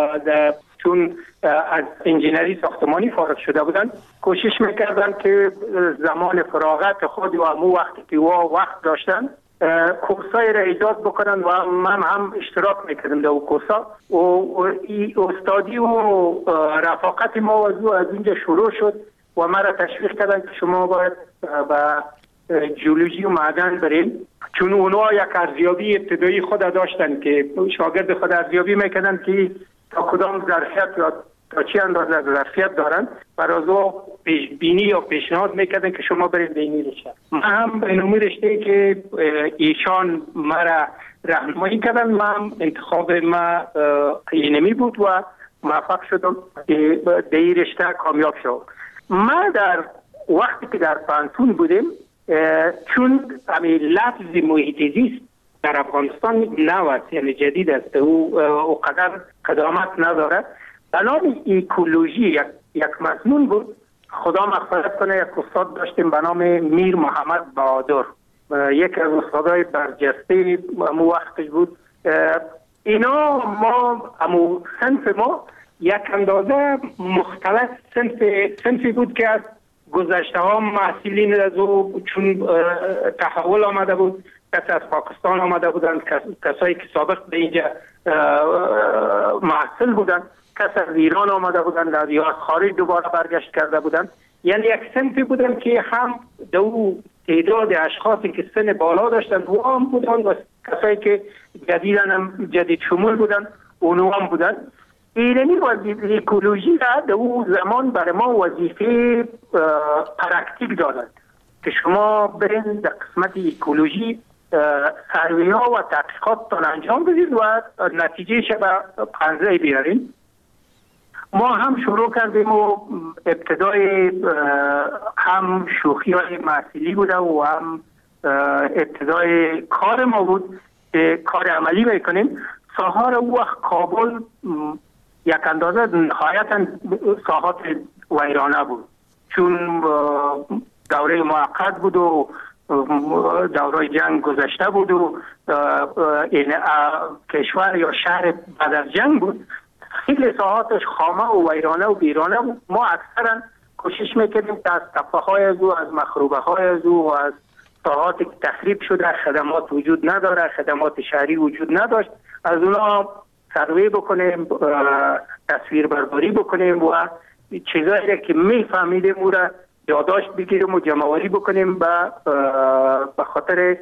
چون از انجینری ساختمانی فارغ شده بودند، کوشش میکردن که زمان فراغت خود و همون وقتی که وقت داشتن کورسای را ایجاد بکنن و من هم اشتراک میکردم در اون کورسا و استادی و رفاقت ما از اینجا شروع شد و ما را تشویق کردن که شما باید به جیولوژی و معدن بریم، چون اونا یک ارزیابی ابتدایی خود داشتن که شاگرد خود ارزیابی میکردن که تا کدام ظرفیت یا تا چی اندازه ظرفیت دارن، برای او پیش بینی یا پیشنهاد میکردن که شما برید به این رشته. من هم به این رشته که ایشان مرا راهنمایی کردن، من انتخاب ما اینمی بود و موفق شدم که به این رشته کامیاب شدم. ما در وقتی که در پانتون بودیم، چون همین لفظ محیط زیست در افغانستان نوست، یعنی جدید است، او قدر قدامت نداره. به نام ایکولوژی یک مضمون بود. خدا مغفرت کنه، یک استاد داشتیم به نام میر محمد بهادر، یک از استادای برجسته امو وقتش بود. اینا ما امو صنف ما یک اندازه مختلف صنفی بود که از گذشته ها محصولین از او، چون تحول آمده بود، کسی از پاکستان آمده بودند، کسایی که سابق به اینجا محصول بودند، کسی از ایران آمده بودند یا از خارج دوباره برگشت کرده بودند. یعنی یک صنفی بودند که هم دو تعداد اشخاصی که سن بالا داشتند و هم بودند و کسایی که جدید شمول بودند اونو هم بودند. اینمی وظیفه اکولوژی را در اون زمان برای ما وظیفه پرکتیک دادند که شما برین در قسمت اکولوژی سروی ها و تحقیقات انجام بدید و نتیجه به پنزه بیارین. ما هم شروع کردیم و ابتدای هم شوخی های محصولی بوده و هم ابتدای کار ما بود که کار عملی میکنیم. ساحار او وقت کابل یک اندازه نهایتا ساحات ویرانه بود، چون دوره موقت بود و دوره جنگ گذشته بود و این کشور یا شهر بعد از جنگ بود. خیلی ساحاتش خامه و ویرانه و بیرانه بود. ما اکثرا کوشش میکردیم که از تپه های از او، از مخروبه های از او و از ساحاتی که تخریب شده، خدمات وجود نداره، خدمات شهری وجود نداشت، از اونا سروی بکنیم، تصویر برداری بکنیم و چیزایی که میفهمیدیم او را یادداشت بگیریم و جمع‌آوری بکنیم به خاطر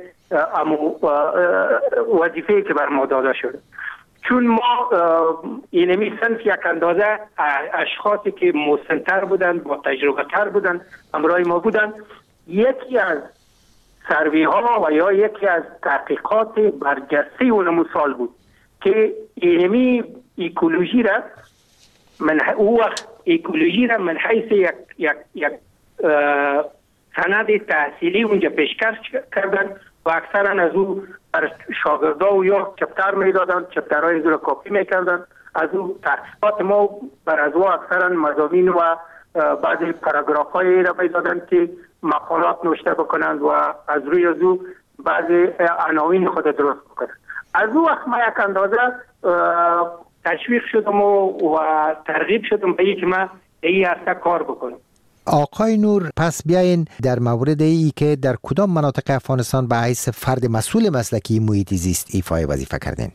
وظیفه‌ای که بر ما داده شده. چون ما اینمی صنف یک اندازه اشخاصی که مسن‌تر بودند، با تجربه تر بودند، همراه ما بودند، یکی از سروی ها و یا یکی از تحقیقات برجسته اون سال بود که اینمی اکولوژی را من حیث یک سند تحصیلی اونجا پیشکش کردن و اکثرا از او شاگردا و یا چپتر میدادن، چپترهای از او را کاپی میکردن. از او تحقیقات ما بر از او اکثرا مضامین و بعضی پاراگراف های را دادن که مقالات نوشته بکنند و از روی از او بعضی عناوین خود درست بکنند. از او وقت ما یک اندازه تشویق شدم و ترغیب شدم به اینکه ما این هسته کار بکنم. آقای نور، پس بیاین در مورد ای که در کدام مناطق افغانستان به حیث فرد مسئول مسلکی محیط زیست ایفای وظیفه کردین؟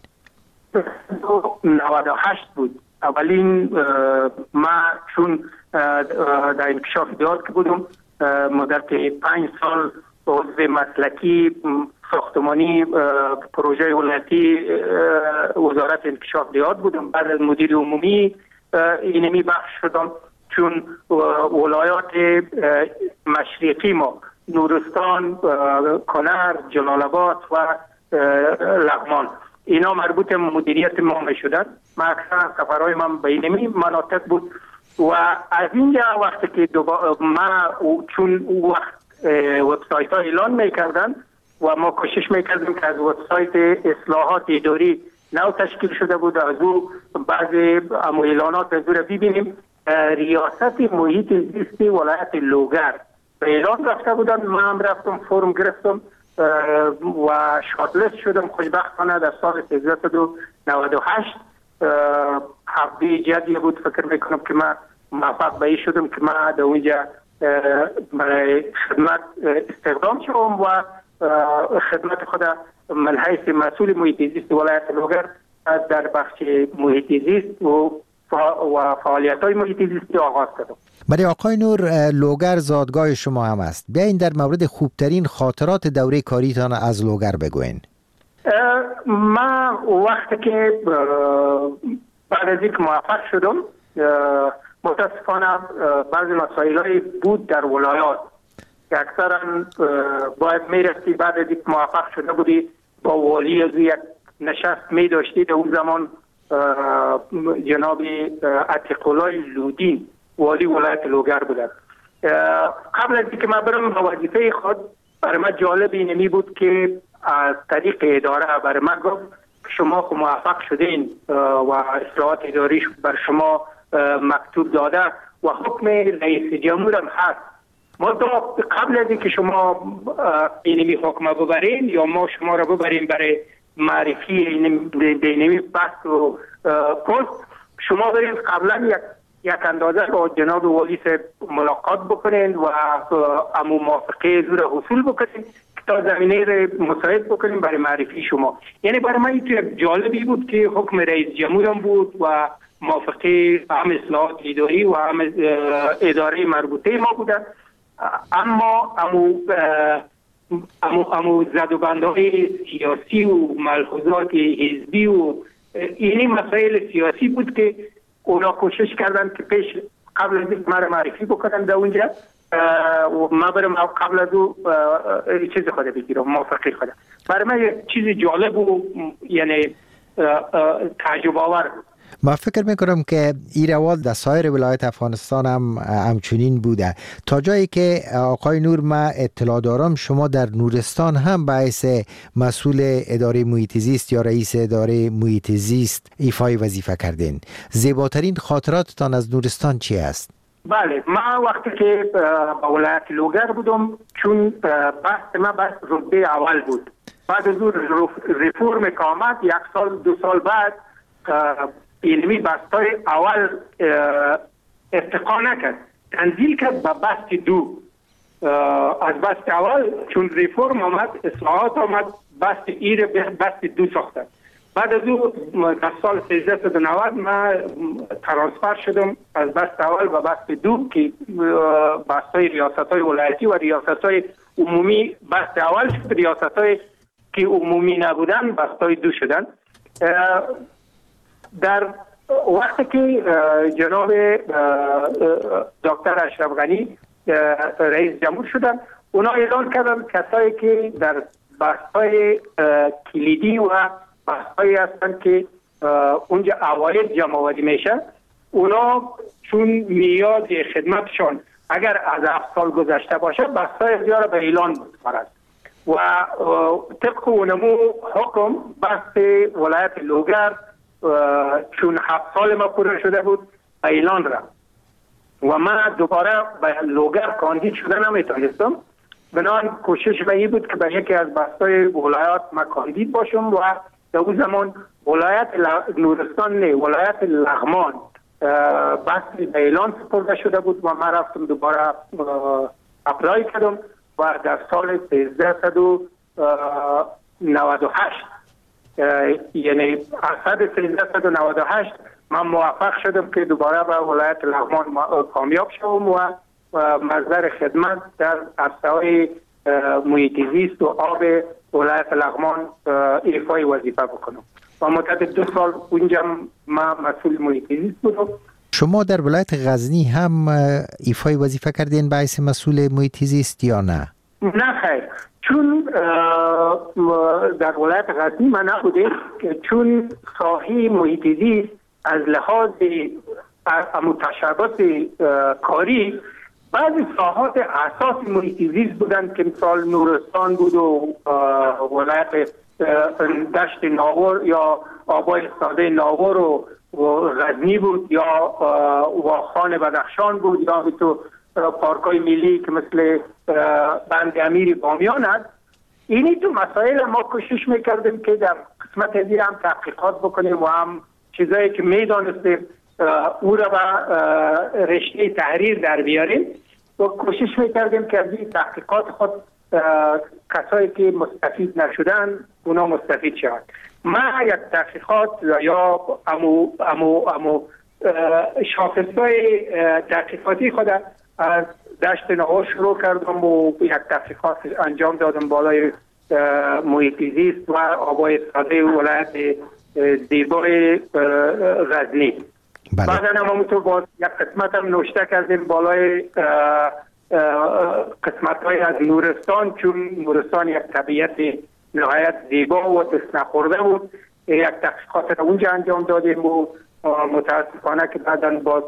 98 بود. اولین ما چون در انکشاف دیات که بودم مدت 5 سال عضو مسلکی ساختمانی پروژه ولایتی وزارت انکشاف دیات بودم. بعد از مدیر عمومی اینمی بخش شدم، چون ولایات مشرقی ما نورستان، کنر، جلال آباد و لغمان اینا مربوط مدیریت ما می شدن. ما اکثر سفرهای من به اینمی مناطق بود و از اینجا وقتی که ما چون وقت وبسایت ها اعلان میکردن و ما کوشش میکردیم که از وبسایت اصلاحات اداری نو تشکیل شده بود از او بعضی اعلانات از او را ببینیم. ریاست محیط زیست ولایت لوگر به اعلان رفته بودن، ما هم رفتم فرم گرفتم و شاتلست شدم. خوشبختانه در سال 1398 حبی جدی بود، فکر میکنم که ما موفق به این شدم که ما در اونجا برای خدمت استخدام شدم و خدمت خود من حیث مسئول محیط زیست ولایت لوگر در بخش محیط زیست و فعالیت های محیط زیستی آغاز کردم. برای آقای نور، لوگر زادگاه شما هم است. بیاین در مورد خوبترین خاطرات دوره کاریتان از لوگر بگوین. ما وقتی که بعد از اینکه موفق شدم متاسفانه بعضی مسائلی بود در ولایات که اکثرا باید میرفتی بعد از اینکه موفق شده بودی با والی از یک نشست می داشتی. در اون زمان جناب عتیق‌الله لودین والی ولایت لوگر بودن. قبل از اینکه ما برم به وظیفه خود برای من جالب اینمی بود که از طریق اداره برای من گفت شما خود موفق شدین و اصلاحات اداری بر شما مکتوب داده و حکم رئیس جمهور هم هست. ما قبل از اینکه شما اینمی حکم ببرین یا ما شما را ببرین برای معرفی اینمی بحث و پست، شما برین قبلا یک اندازه با جناب والی سے ملاقات بکنین و امو موافقه زور حصول بکنین تا زمینه را مساعد بکنین برای معرفی شما. یعنی برای من این جالبی بود که حکم رئیس جمهورم بود و موافقه هم اصلاحات اداری و هم اداره مربوطه ما بودن. اما امو زد و بندهای سیاسی و ملحوظات حزبی و اینی مسائل سیاسی بود که اونا کوشش کردن که پیش قبل از اینکه مرا معرفی بکنن در اونجا و ما برم قبل از او چیز خود بگیرم، موافقه خود. برای من یک چیز جالب و یعنی تعجب آور. ما فکر میکنم که این روال در سایر ولایت افغانستان هم همچنین بوده، تا جایی که آقای نور ما اطلاع دارم شما در نورستان هم باعث مسئول اداره محیط زیست یا رئیس اداره محیط زیست ایفای وظیفه کردین. زیباترین خاطراتتان از نورستان چی است؟ بله، ما وقتی که با ولایت لوگر بودم چون بحث ما بحث رتبه اول بود. بعد از اون ریفورم که آمد 1 سال 2 سال بعد علمی بستای اول ارتقا نکرد، تنزیل کرد به بست 2. از بست اول چون ریفورم آمد اصلاحات آمد بست ایر بست 2 ساختن. بعد از او در سال 1390 من ترانسفر شدم از بست اول به بست 2 که بستای ریاست های ولایتی و ریاست های عمومی بست اول شد، ریاست های که عمومی نبودن بستای 2 شدن. در وقتی که جناب دکتر اشرف غنی رئیس جمهور شدن، اونا اعلان کردن کسایی که در بحث‌های کلیدی و بحث‌هایی هستن که اونجا عواید جمع آوری میشه، اونا چون میاد خدمتشون اگر از 7 سال گذشته باشه بحث‌های زیاد به اعلان بسپارد و طبق اونمو حکم بحث ولایت لوگر چون 7 سال ما پوره شده بود اعلان را و من دوباره به لوگر کاندید شده نمیتونستم. بنابراین کوشش به این بود که به یکی از بستای ولایات من کاندید باشم و در اون زمان ولایت نورستان نه، ولایت لغمان بستی به اعلان سپرده شده بود و من رفتم دوباره اپلای کردم و در سال 1398 یعنی اسد 1398 من موفق شدم که دوباره به ولایت لغمان کامیاب شدم و مصدر خدمت در عرصه‌های محیط زیست و آب ولایت لغمان ایفای وظیفه بکنم و مدت 2 سال اونجا من مسئول محیط زیست بودم. شما در ولایت غزنی هم ایفای وظیفه کردین به حیث مسئول محیط زیست یا نه؟ نه خیر، چون در ولایت غزنی من نبودم، چون ساحه محیط زیست از لحاظ متشابهات کاری بعضی ساحات اساس محیط زیست بودند که مثال نورستان بود و ولایت دشت ناور یا آبای ساده ناور و غزنی بود یا واخان بدخشان بود یا تو پارکای ملی که مثل بند امیر بامیان است. اینی تو مسائل ما کوشش میکردیم که در قسمت دیگه هم تحقیقات بکنیم و هم چیزایی که میدانستیم او را به رشته تحریر در بیاریم و کوشش میکردیم که از این تحقیقات خود کسایی که مستفید نشدن اونا مستفید شوند. من یک تحقیقات یا امو شاخصهای تحقیقاتی خود از دشت ناور شروع کردم و یک تحقیقات انجام دادم بالای محیط زیست و آبای ساده ولایت زیبای غزنی. بعدا هم همونطور باز یک قسمت هم نوشته کردیم بالای قسمت های از نورستان، چون نورستان یک طبیعت نهایت زیبا و دست نخورده بود. یک تحقیقات رو اونجا انجام دادیم و متاسفانه که بعدا باز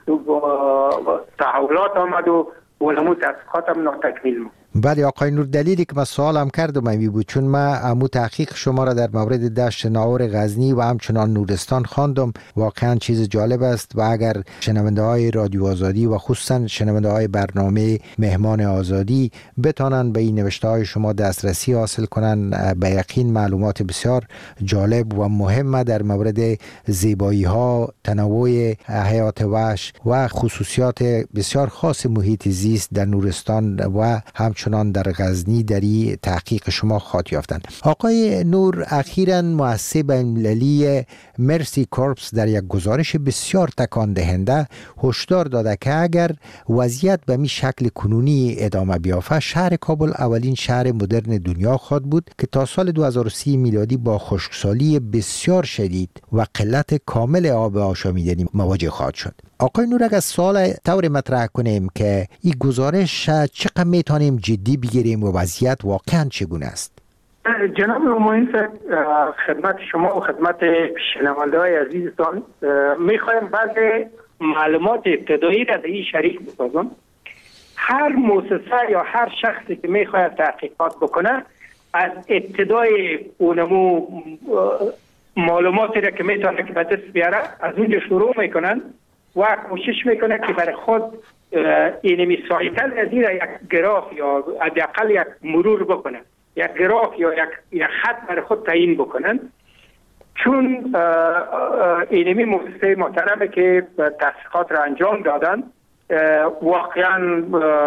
تحولات آمد و علمو تحقیقات هم ناتکمیل بود. بله آقای نور، دلیلی که من سوالم کردم این بود چون من امو تحقیق شما را در مورد دشت ناور غزنی و همچنان نورستان خواندم. واقعا چیز جالب است و اگر شنونده های رادیو آزادی و خصوصا شنونده های برنامه مهمان آزادی بتانن به این نوشته های شما دسترسی حاصل کنن، به یقین معلومات بسیار جالب و مهم در مورد زیبایی ها، تنوع حیات وحش و خصوصیات بسیار خاص محیط زیست در نورستان و همچنان در غزنی در این تحقیق شما خواهد یافتند. آقای نور، اخیراً مؤسسه بین‌المللی مرسی کورپس در یک گزارش بسیار تکان دهنده هشدار داده که اگر وضعیت به می شکل کنونی ادامه بیافته، شهر کابل اولین شهر مدرن دنیا خواهد بود که تا سال 2030 میلادی با خشکسالی بسیار شدید و قلت کامل آب آشامیدنی مواجه خواهد شد. آقای نور، اگر سوال طور مطرح کنیم که این گزارش چقدر میتونیم جدی بگیریم و وضعیت واقعا چگونه است؟ جناب معین صاحب، خدمت شما و خدمت شنونده های عزیزتان میخوایم بعض معلومات ابتدایی را در این شریک بسازم. هر مؤسسه یا هر شخصی که میخواید تحقیقات بکنه از ابتدای اونمو معلوماتی را که میتونه که به دست بیاره از اونجا شروع میکنن و کوشش میکنه که برای خود اینمی سایتل از این یک گراف یا حداقل یک مرور بکنه، یک گراف یا یک خط برای خود تعیین بکنن. چون اینمی مؤسسه محترمه که تحقیقات را انجام دادن واقعا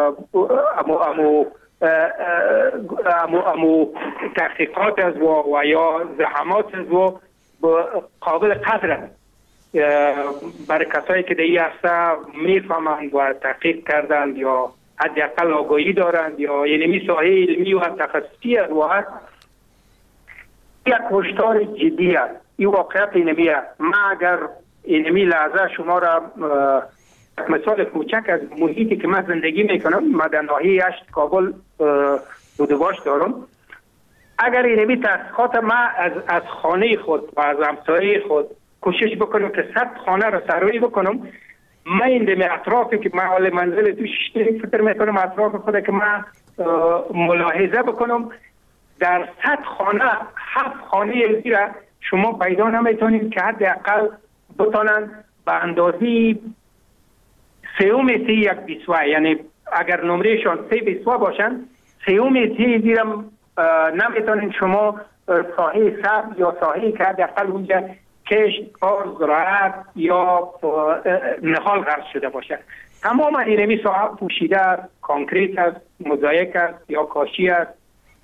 امو تحقیقات از و یا زحمات از و قابل قدر برای کسایی که در این عرصه میفهمند و تحقیق کردند یا حداقل آگاهی دارند یا یعنی ساحه علمی و تخصصی است و یک هشدار جدی است. این واقعیت اینمی است. من اگر اینمی لحظه شما را مثال کوچک از محیطی که من زندگی میکنم، من در ناحیه 8 کابل بودواش دارم، اگر اینمی تحقیقات من از خانه خود و از همسایه خود کوشش بکنم که 100 خانه را سروی بکنم، من این دم اطرافی که من حال منزل توش فکر میکنم اطراف خود که من ملاحظه بکنم، در 100 خانه 7 خانه زیرا شما پیدا نمیتونید که حداقل بتونن به اندازی سوم تی یک بیسوه، یعنی اگر نمرهشان 3 بیسوه باشن، سوم تی زیرم نمیتونین شما ساحه سبز یا ساحه که حداقل اونجا کشت، کار، زراعت یا نهال غرس شده باشه. تمام اینمی ساحه پوشیده است، کانکریت است، موزاییک است یا کاشی است،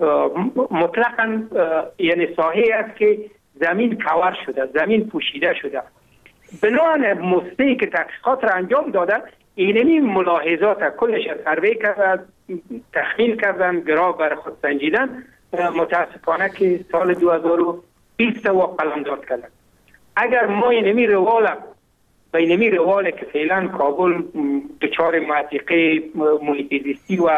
مطلقاً یعنی ساحه است که زمین کور شده، زمین پوشیده شده. بنابراین مستی که تحقیقات را انجام داده، اینمی ملاحظات کلش سروی کردن، تخمین کردن، گراف بر خود سنجیدن. متاسفانه که سال 2020 و قلمداد کردن. اگر ما اینمی روال که فعلا کابل دچار معتقه محیط زیستی و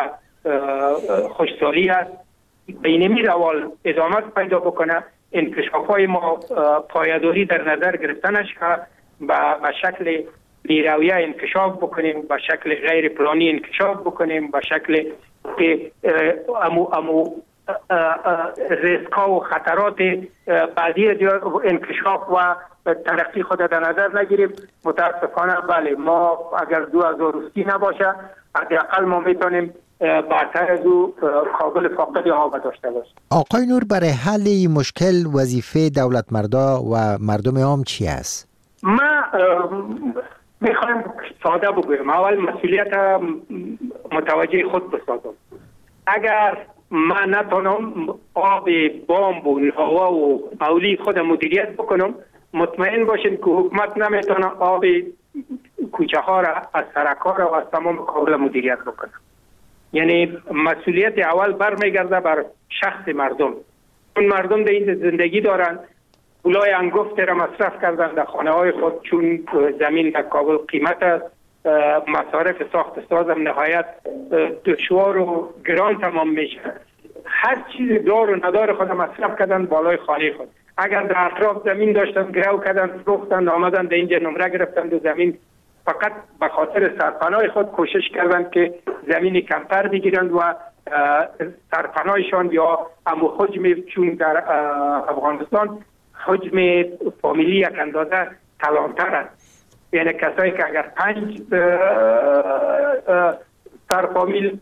خوشسالی است، به اینمی روال ادامه پیدا بکنه، انکشاف‌های ما پایداری در نظر گرفتنش که به شکل بیرویه انکشاف بکنیم، به شکل غیر پلانی انکشاف بکنیم، به شکل که امو ریسک‌ها و خطرات بعدی انکشاف و ترقی خود در نظر نگیریم. متاسفانه بله، ما اگر 2030 نباشه حداقل ما میتونیم برتر از او کابل فاقد آب داشته باشیم. آقای نور، برای حل این مشکل وظیفه دولت مردا و مردم عام چی است؟ ما میخوایم ساده بگویم. اول مسئولیت متوجه خود بسازم. اگر من نتونم آب بامب و هوا و مولی خود مدیریت بکنم، مطمئن باشین که حکومت نمیتونه آب کوچه ها را از سرک ها را و از تمام کابل مدیریت بکنه. یعنی مسئولیت اول برمیگرده بر شخص مردم. چون مردم در این زندگی دارن، پولای انگفت را مصرف کردن در خانه های خود، چون زمین در کابل قیمت است، مصارف ساخت سازم نهایت دشوار و گران تمام میشه. هر چیز دار و ندار خود مصرف کردن بالای خانه خود. اگر در اطراف زمین داشتن گرو کردن، فروختن، آمدن در اینجا نمره گرفتن دو زمین، فقط به خاطر سرپناه خود کوشش کردن که زمین کمتر بگیرند و سرپناهشان یا امو حجم، چون در افغانستان حجم فامیلی یک اندازه کلانتر است. یعنی کسایی که اگر 5 سرفامیل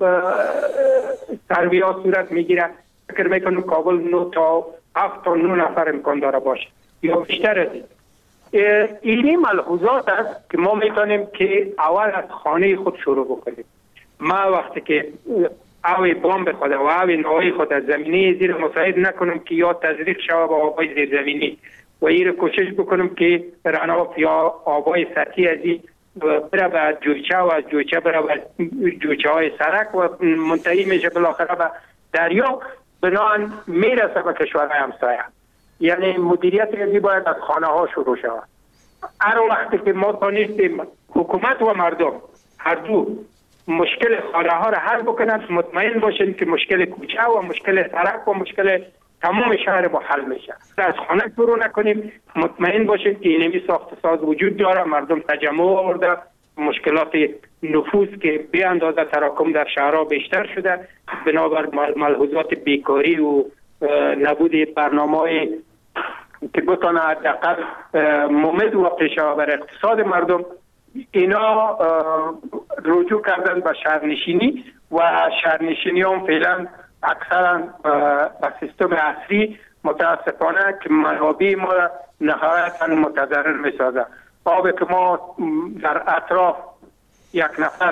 سرویا صورت میگیره، فکر میکنم کابل 9 تا 7 تا 9 نفر امکان داره باشه یا بیشتر از اینی ملحوظات است که ما میتونیم که اول از خانه خود شروع بکنیم. ما وقتی که اوی بامب خود و اوی نوعی خود از زمینی زیر مساعد نکنم که یا تزریق شوه با آبای زیر زمینی و این کوشش بکنم که رناف یا آبای سطحی از این بره به جویچه و از جویچه بره به جویچه های سرک و منتهی میشه بالاخره به دریا، بنابراین میرسه به کشورهای همسایه. یعنی مدیریت ریزی باید از خانه ها شروع شود. هر وقتی که ما تانستیم حکومت و مردم هر دو مشکل خانه ها را حل بکنند، مطمئن باشین که مشکل کوچه و مشکل سرک و مشکل تمام شهر با حل میشه. از خانه شروع نکنیم، مطمئن باشین که اینمی ساخت ساز وجود داره، مردم تجمع آورده، مشکلات نفوذ که به اندازه تراکم در شهرها بیشتر شده، بنابر ملحوظات بیکاری و نبود برنامه‌ای که بتونه حداقل ممد و پیش‌رو بر اقتصاد مردم، اینا رجوع کردن به شهرنشینی و شهرنشینی هم فعلا اکثرا به سیستم عصری متاسفانه که منابع ما نهایتا متضرر می‌سازه. آب که ما در اطراف یک نفر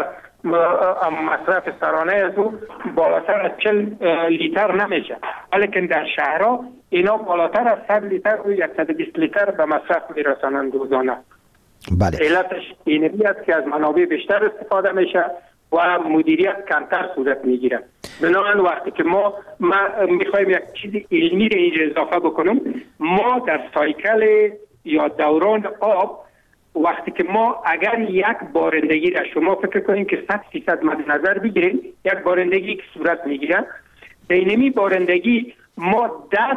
مصرف سرانه از او بالاتر از 40 لیتر نمیشه، ولیکن در شهرها اینا بالاتر از 100 لیتر و 120 لیتر به مصرف میرسانند روزانه. بله. علتش اینمی است که از منابع بیشتر استفاده میشه و مدیریت کمتر صورت میگیره. بنابراین وقتی که ما میخوایم یک چیز علمی رو اینجا اضافه بکنم، ما در سایکل یا دوران آب وقتی که ما اگر یک بارندگی را شما فکر کنیم که 100% مد نظر بگیریم، یک بارندگی که صورت میگیره، بینمی بارندگی ما 10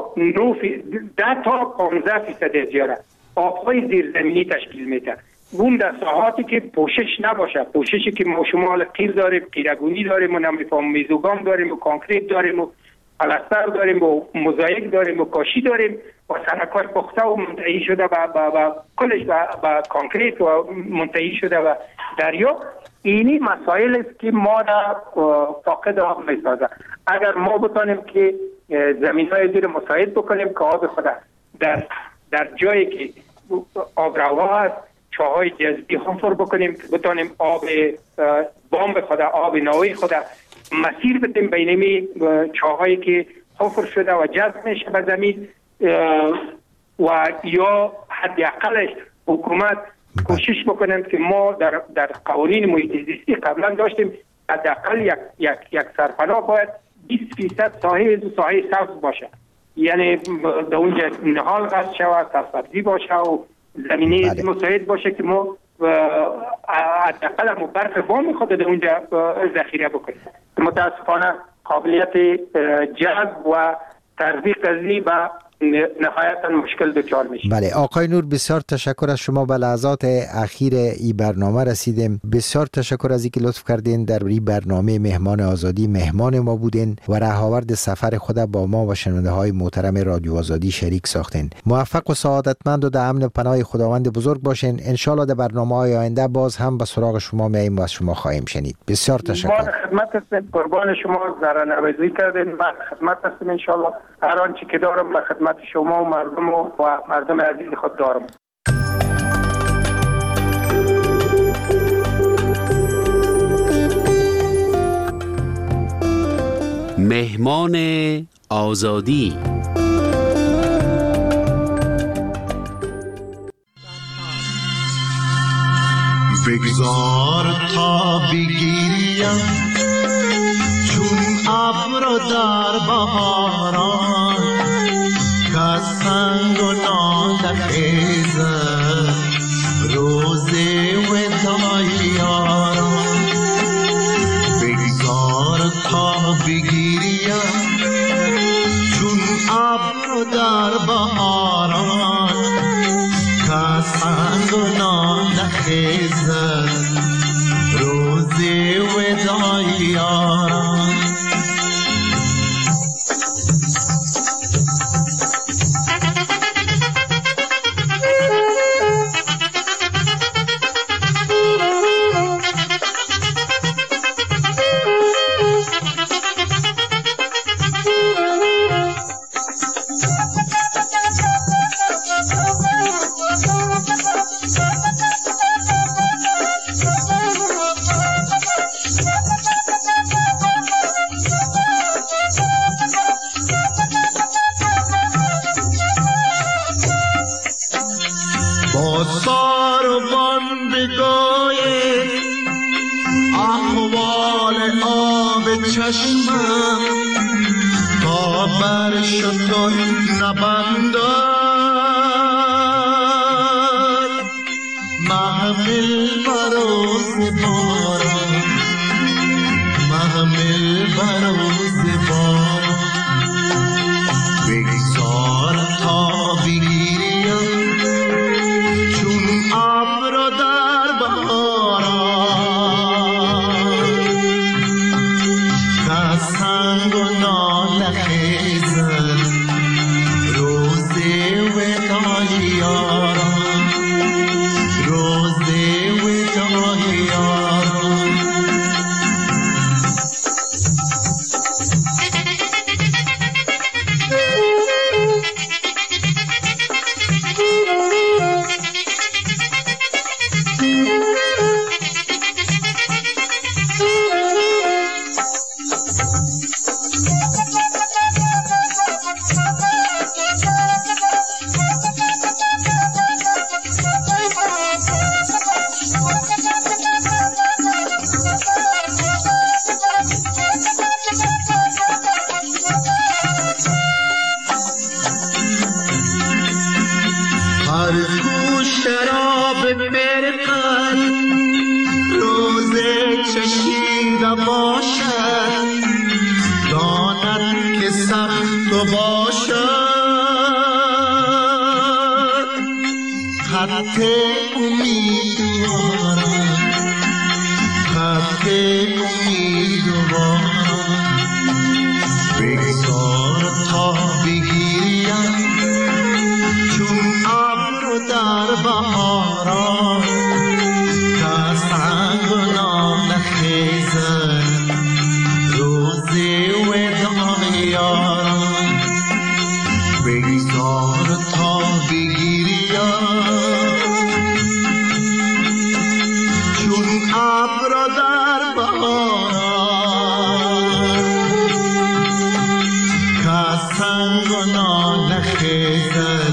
تا 15% زیاده آبهای زیرزمینی تشکیل میده. اون در ساحاتی که پوشش نباشه، پوششی که ما شمال قیر داریم، قیرگونی داریم و نمیفهم میزوگام داریم و کانکریت داریم و پلاستر داریم و موزاییک داریم و کاشی داریم و سرک‌های پخته و منتهی شده و کلش به کانکریت و منتهی شده و دریا. اینی مسائل است که ما را فاقد آب می‌سازه. اگر ما بتانیم که زمین‌های زیر مساعد بکنیم که آب خود در جایی که آب روا هست چاهای جذبی حفر بکنیم که بتانیم آب بام خود، آب نوعی خود مسیر بدیم بینمی چاهایی که حفر شده و جذب میشه به زمین و یا حداقلش حکومت کوشش بکنیم که ما در قوانین محیط زیستی قبلا داشتیم حداقل یک سرپناه باید 20% ساحه سبز باشه، یعنی در اونجا نهال قصد شود، سبزی باشه و زمینه مساعد باشه که ما حداقل هم برف بام خود در اونجا ذخیره بکنیم. متاسفانه قابلیت جذب و تزریق از این به نهایتا مشکل دچار میشه. بله آقای نور، بسیار تشکر از شما. به لحظات اخیر این برنامه رسیدیم. بسیار تشکر از اینکه لطف کردین در این برنامه مهمان آزادی مهمان ما بودین و راهآورد سفر خود با ما و شنونده های محترم رادیو آزادی شریک ساختین. موفق و سعادتمند و در امن و پناه خداوند بزرگ باشین. ان شاء الله در برنامه‌های آینده باز هم به سراغ شما میایم و از شما خواهیم شنید. بسیار تشکر. خدمت هستم، قربان شما، زرا نوازی کردین. من خدمت هستم ان شاء الله. هر آنچه که دارم به خدمت شما و مردم عزیز خود دارم. مهمان آزادی. بگذار تا بگیریم چون ابر در بهاران که سنگ و ناله خیزد روز وداع یاران. بگذار تا بگیریم چون ابر در بهاران که سنگ و ناله خیزد روز وداع یاران. تا بر شتر نبندد محمل بروز باران، محمل بروز باران. بگذار تا بگیریم چون ابر در بهاران سنگ و ناله خیزد روز وداع یاران، روز وداع یاران. خط امیدواران. بگذار بهاران که سنگ و نام خیزد روزی وداع یاران بگذار تا بگیری چون ابر در بهاران که سنگ و نام خیزد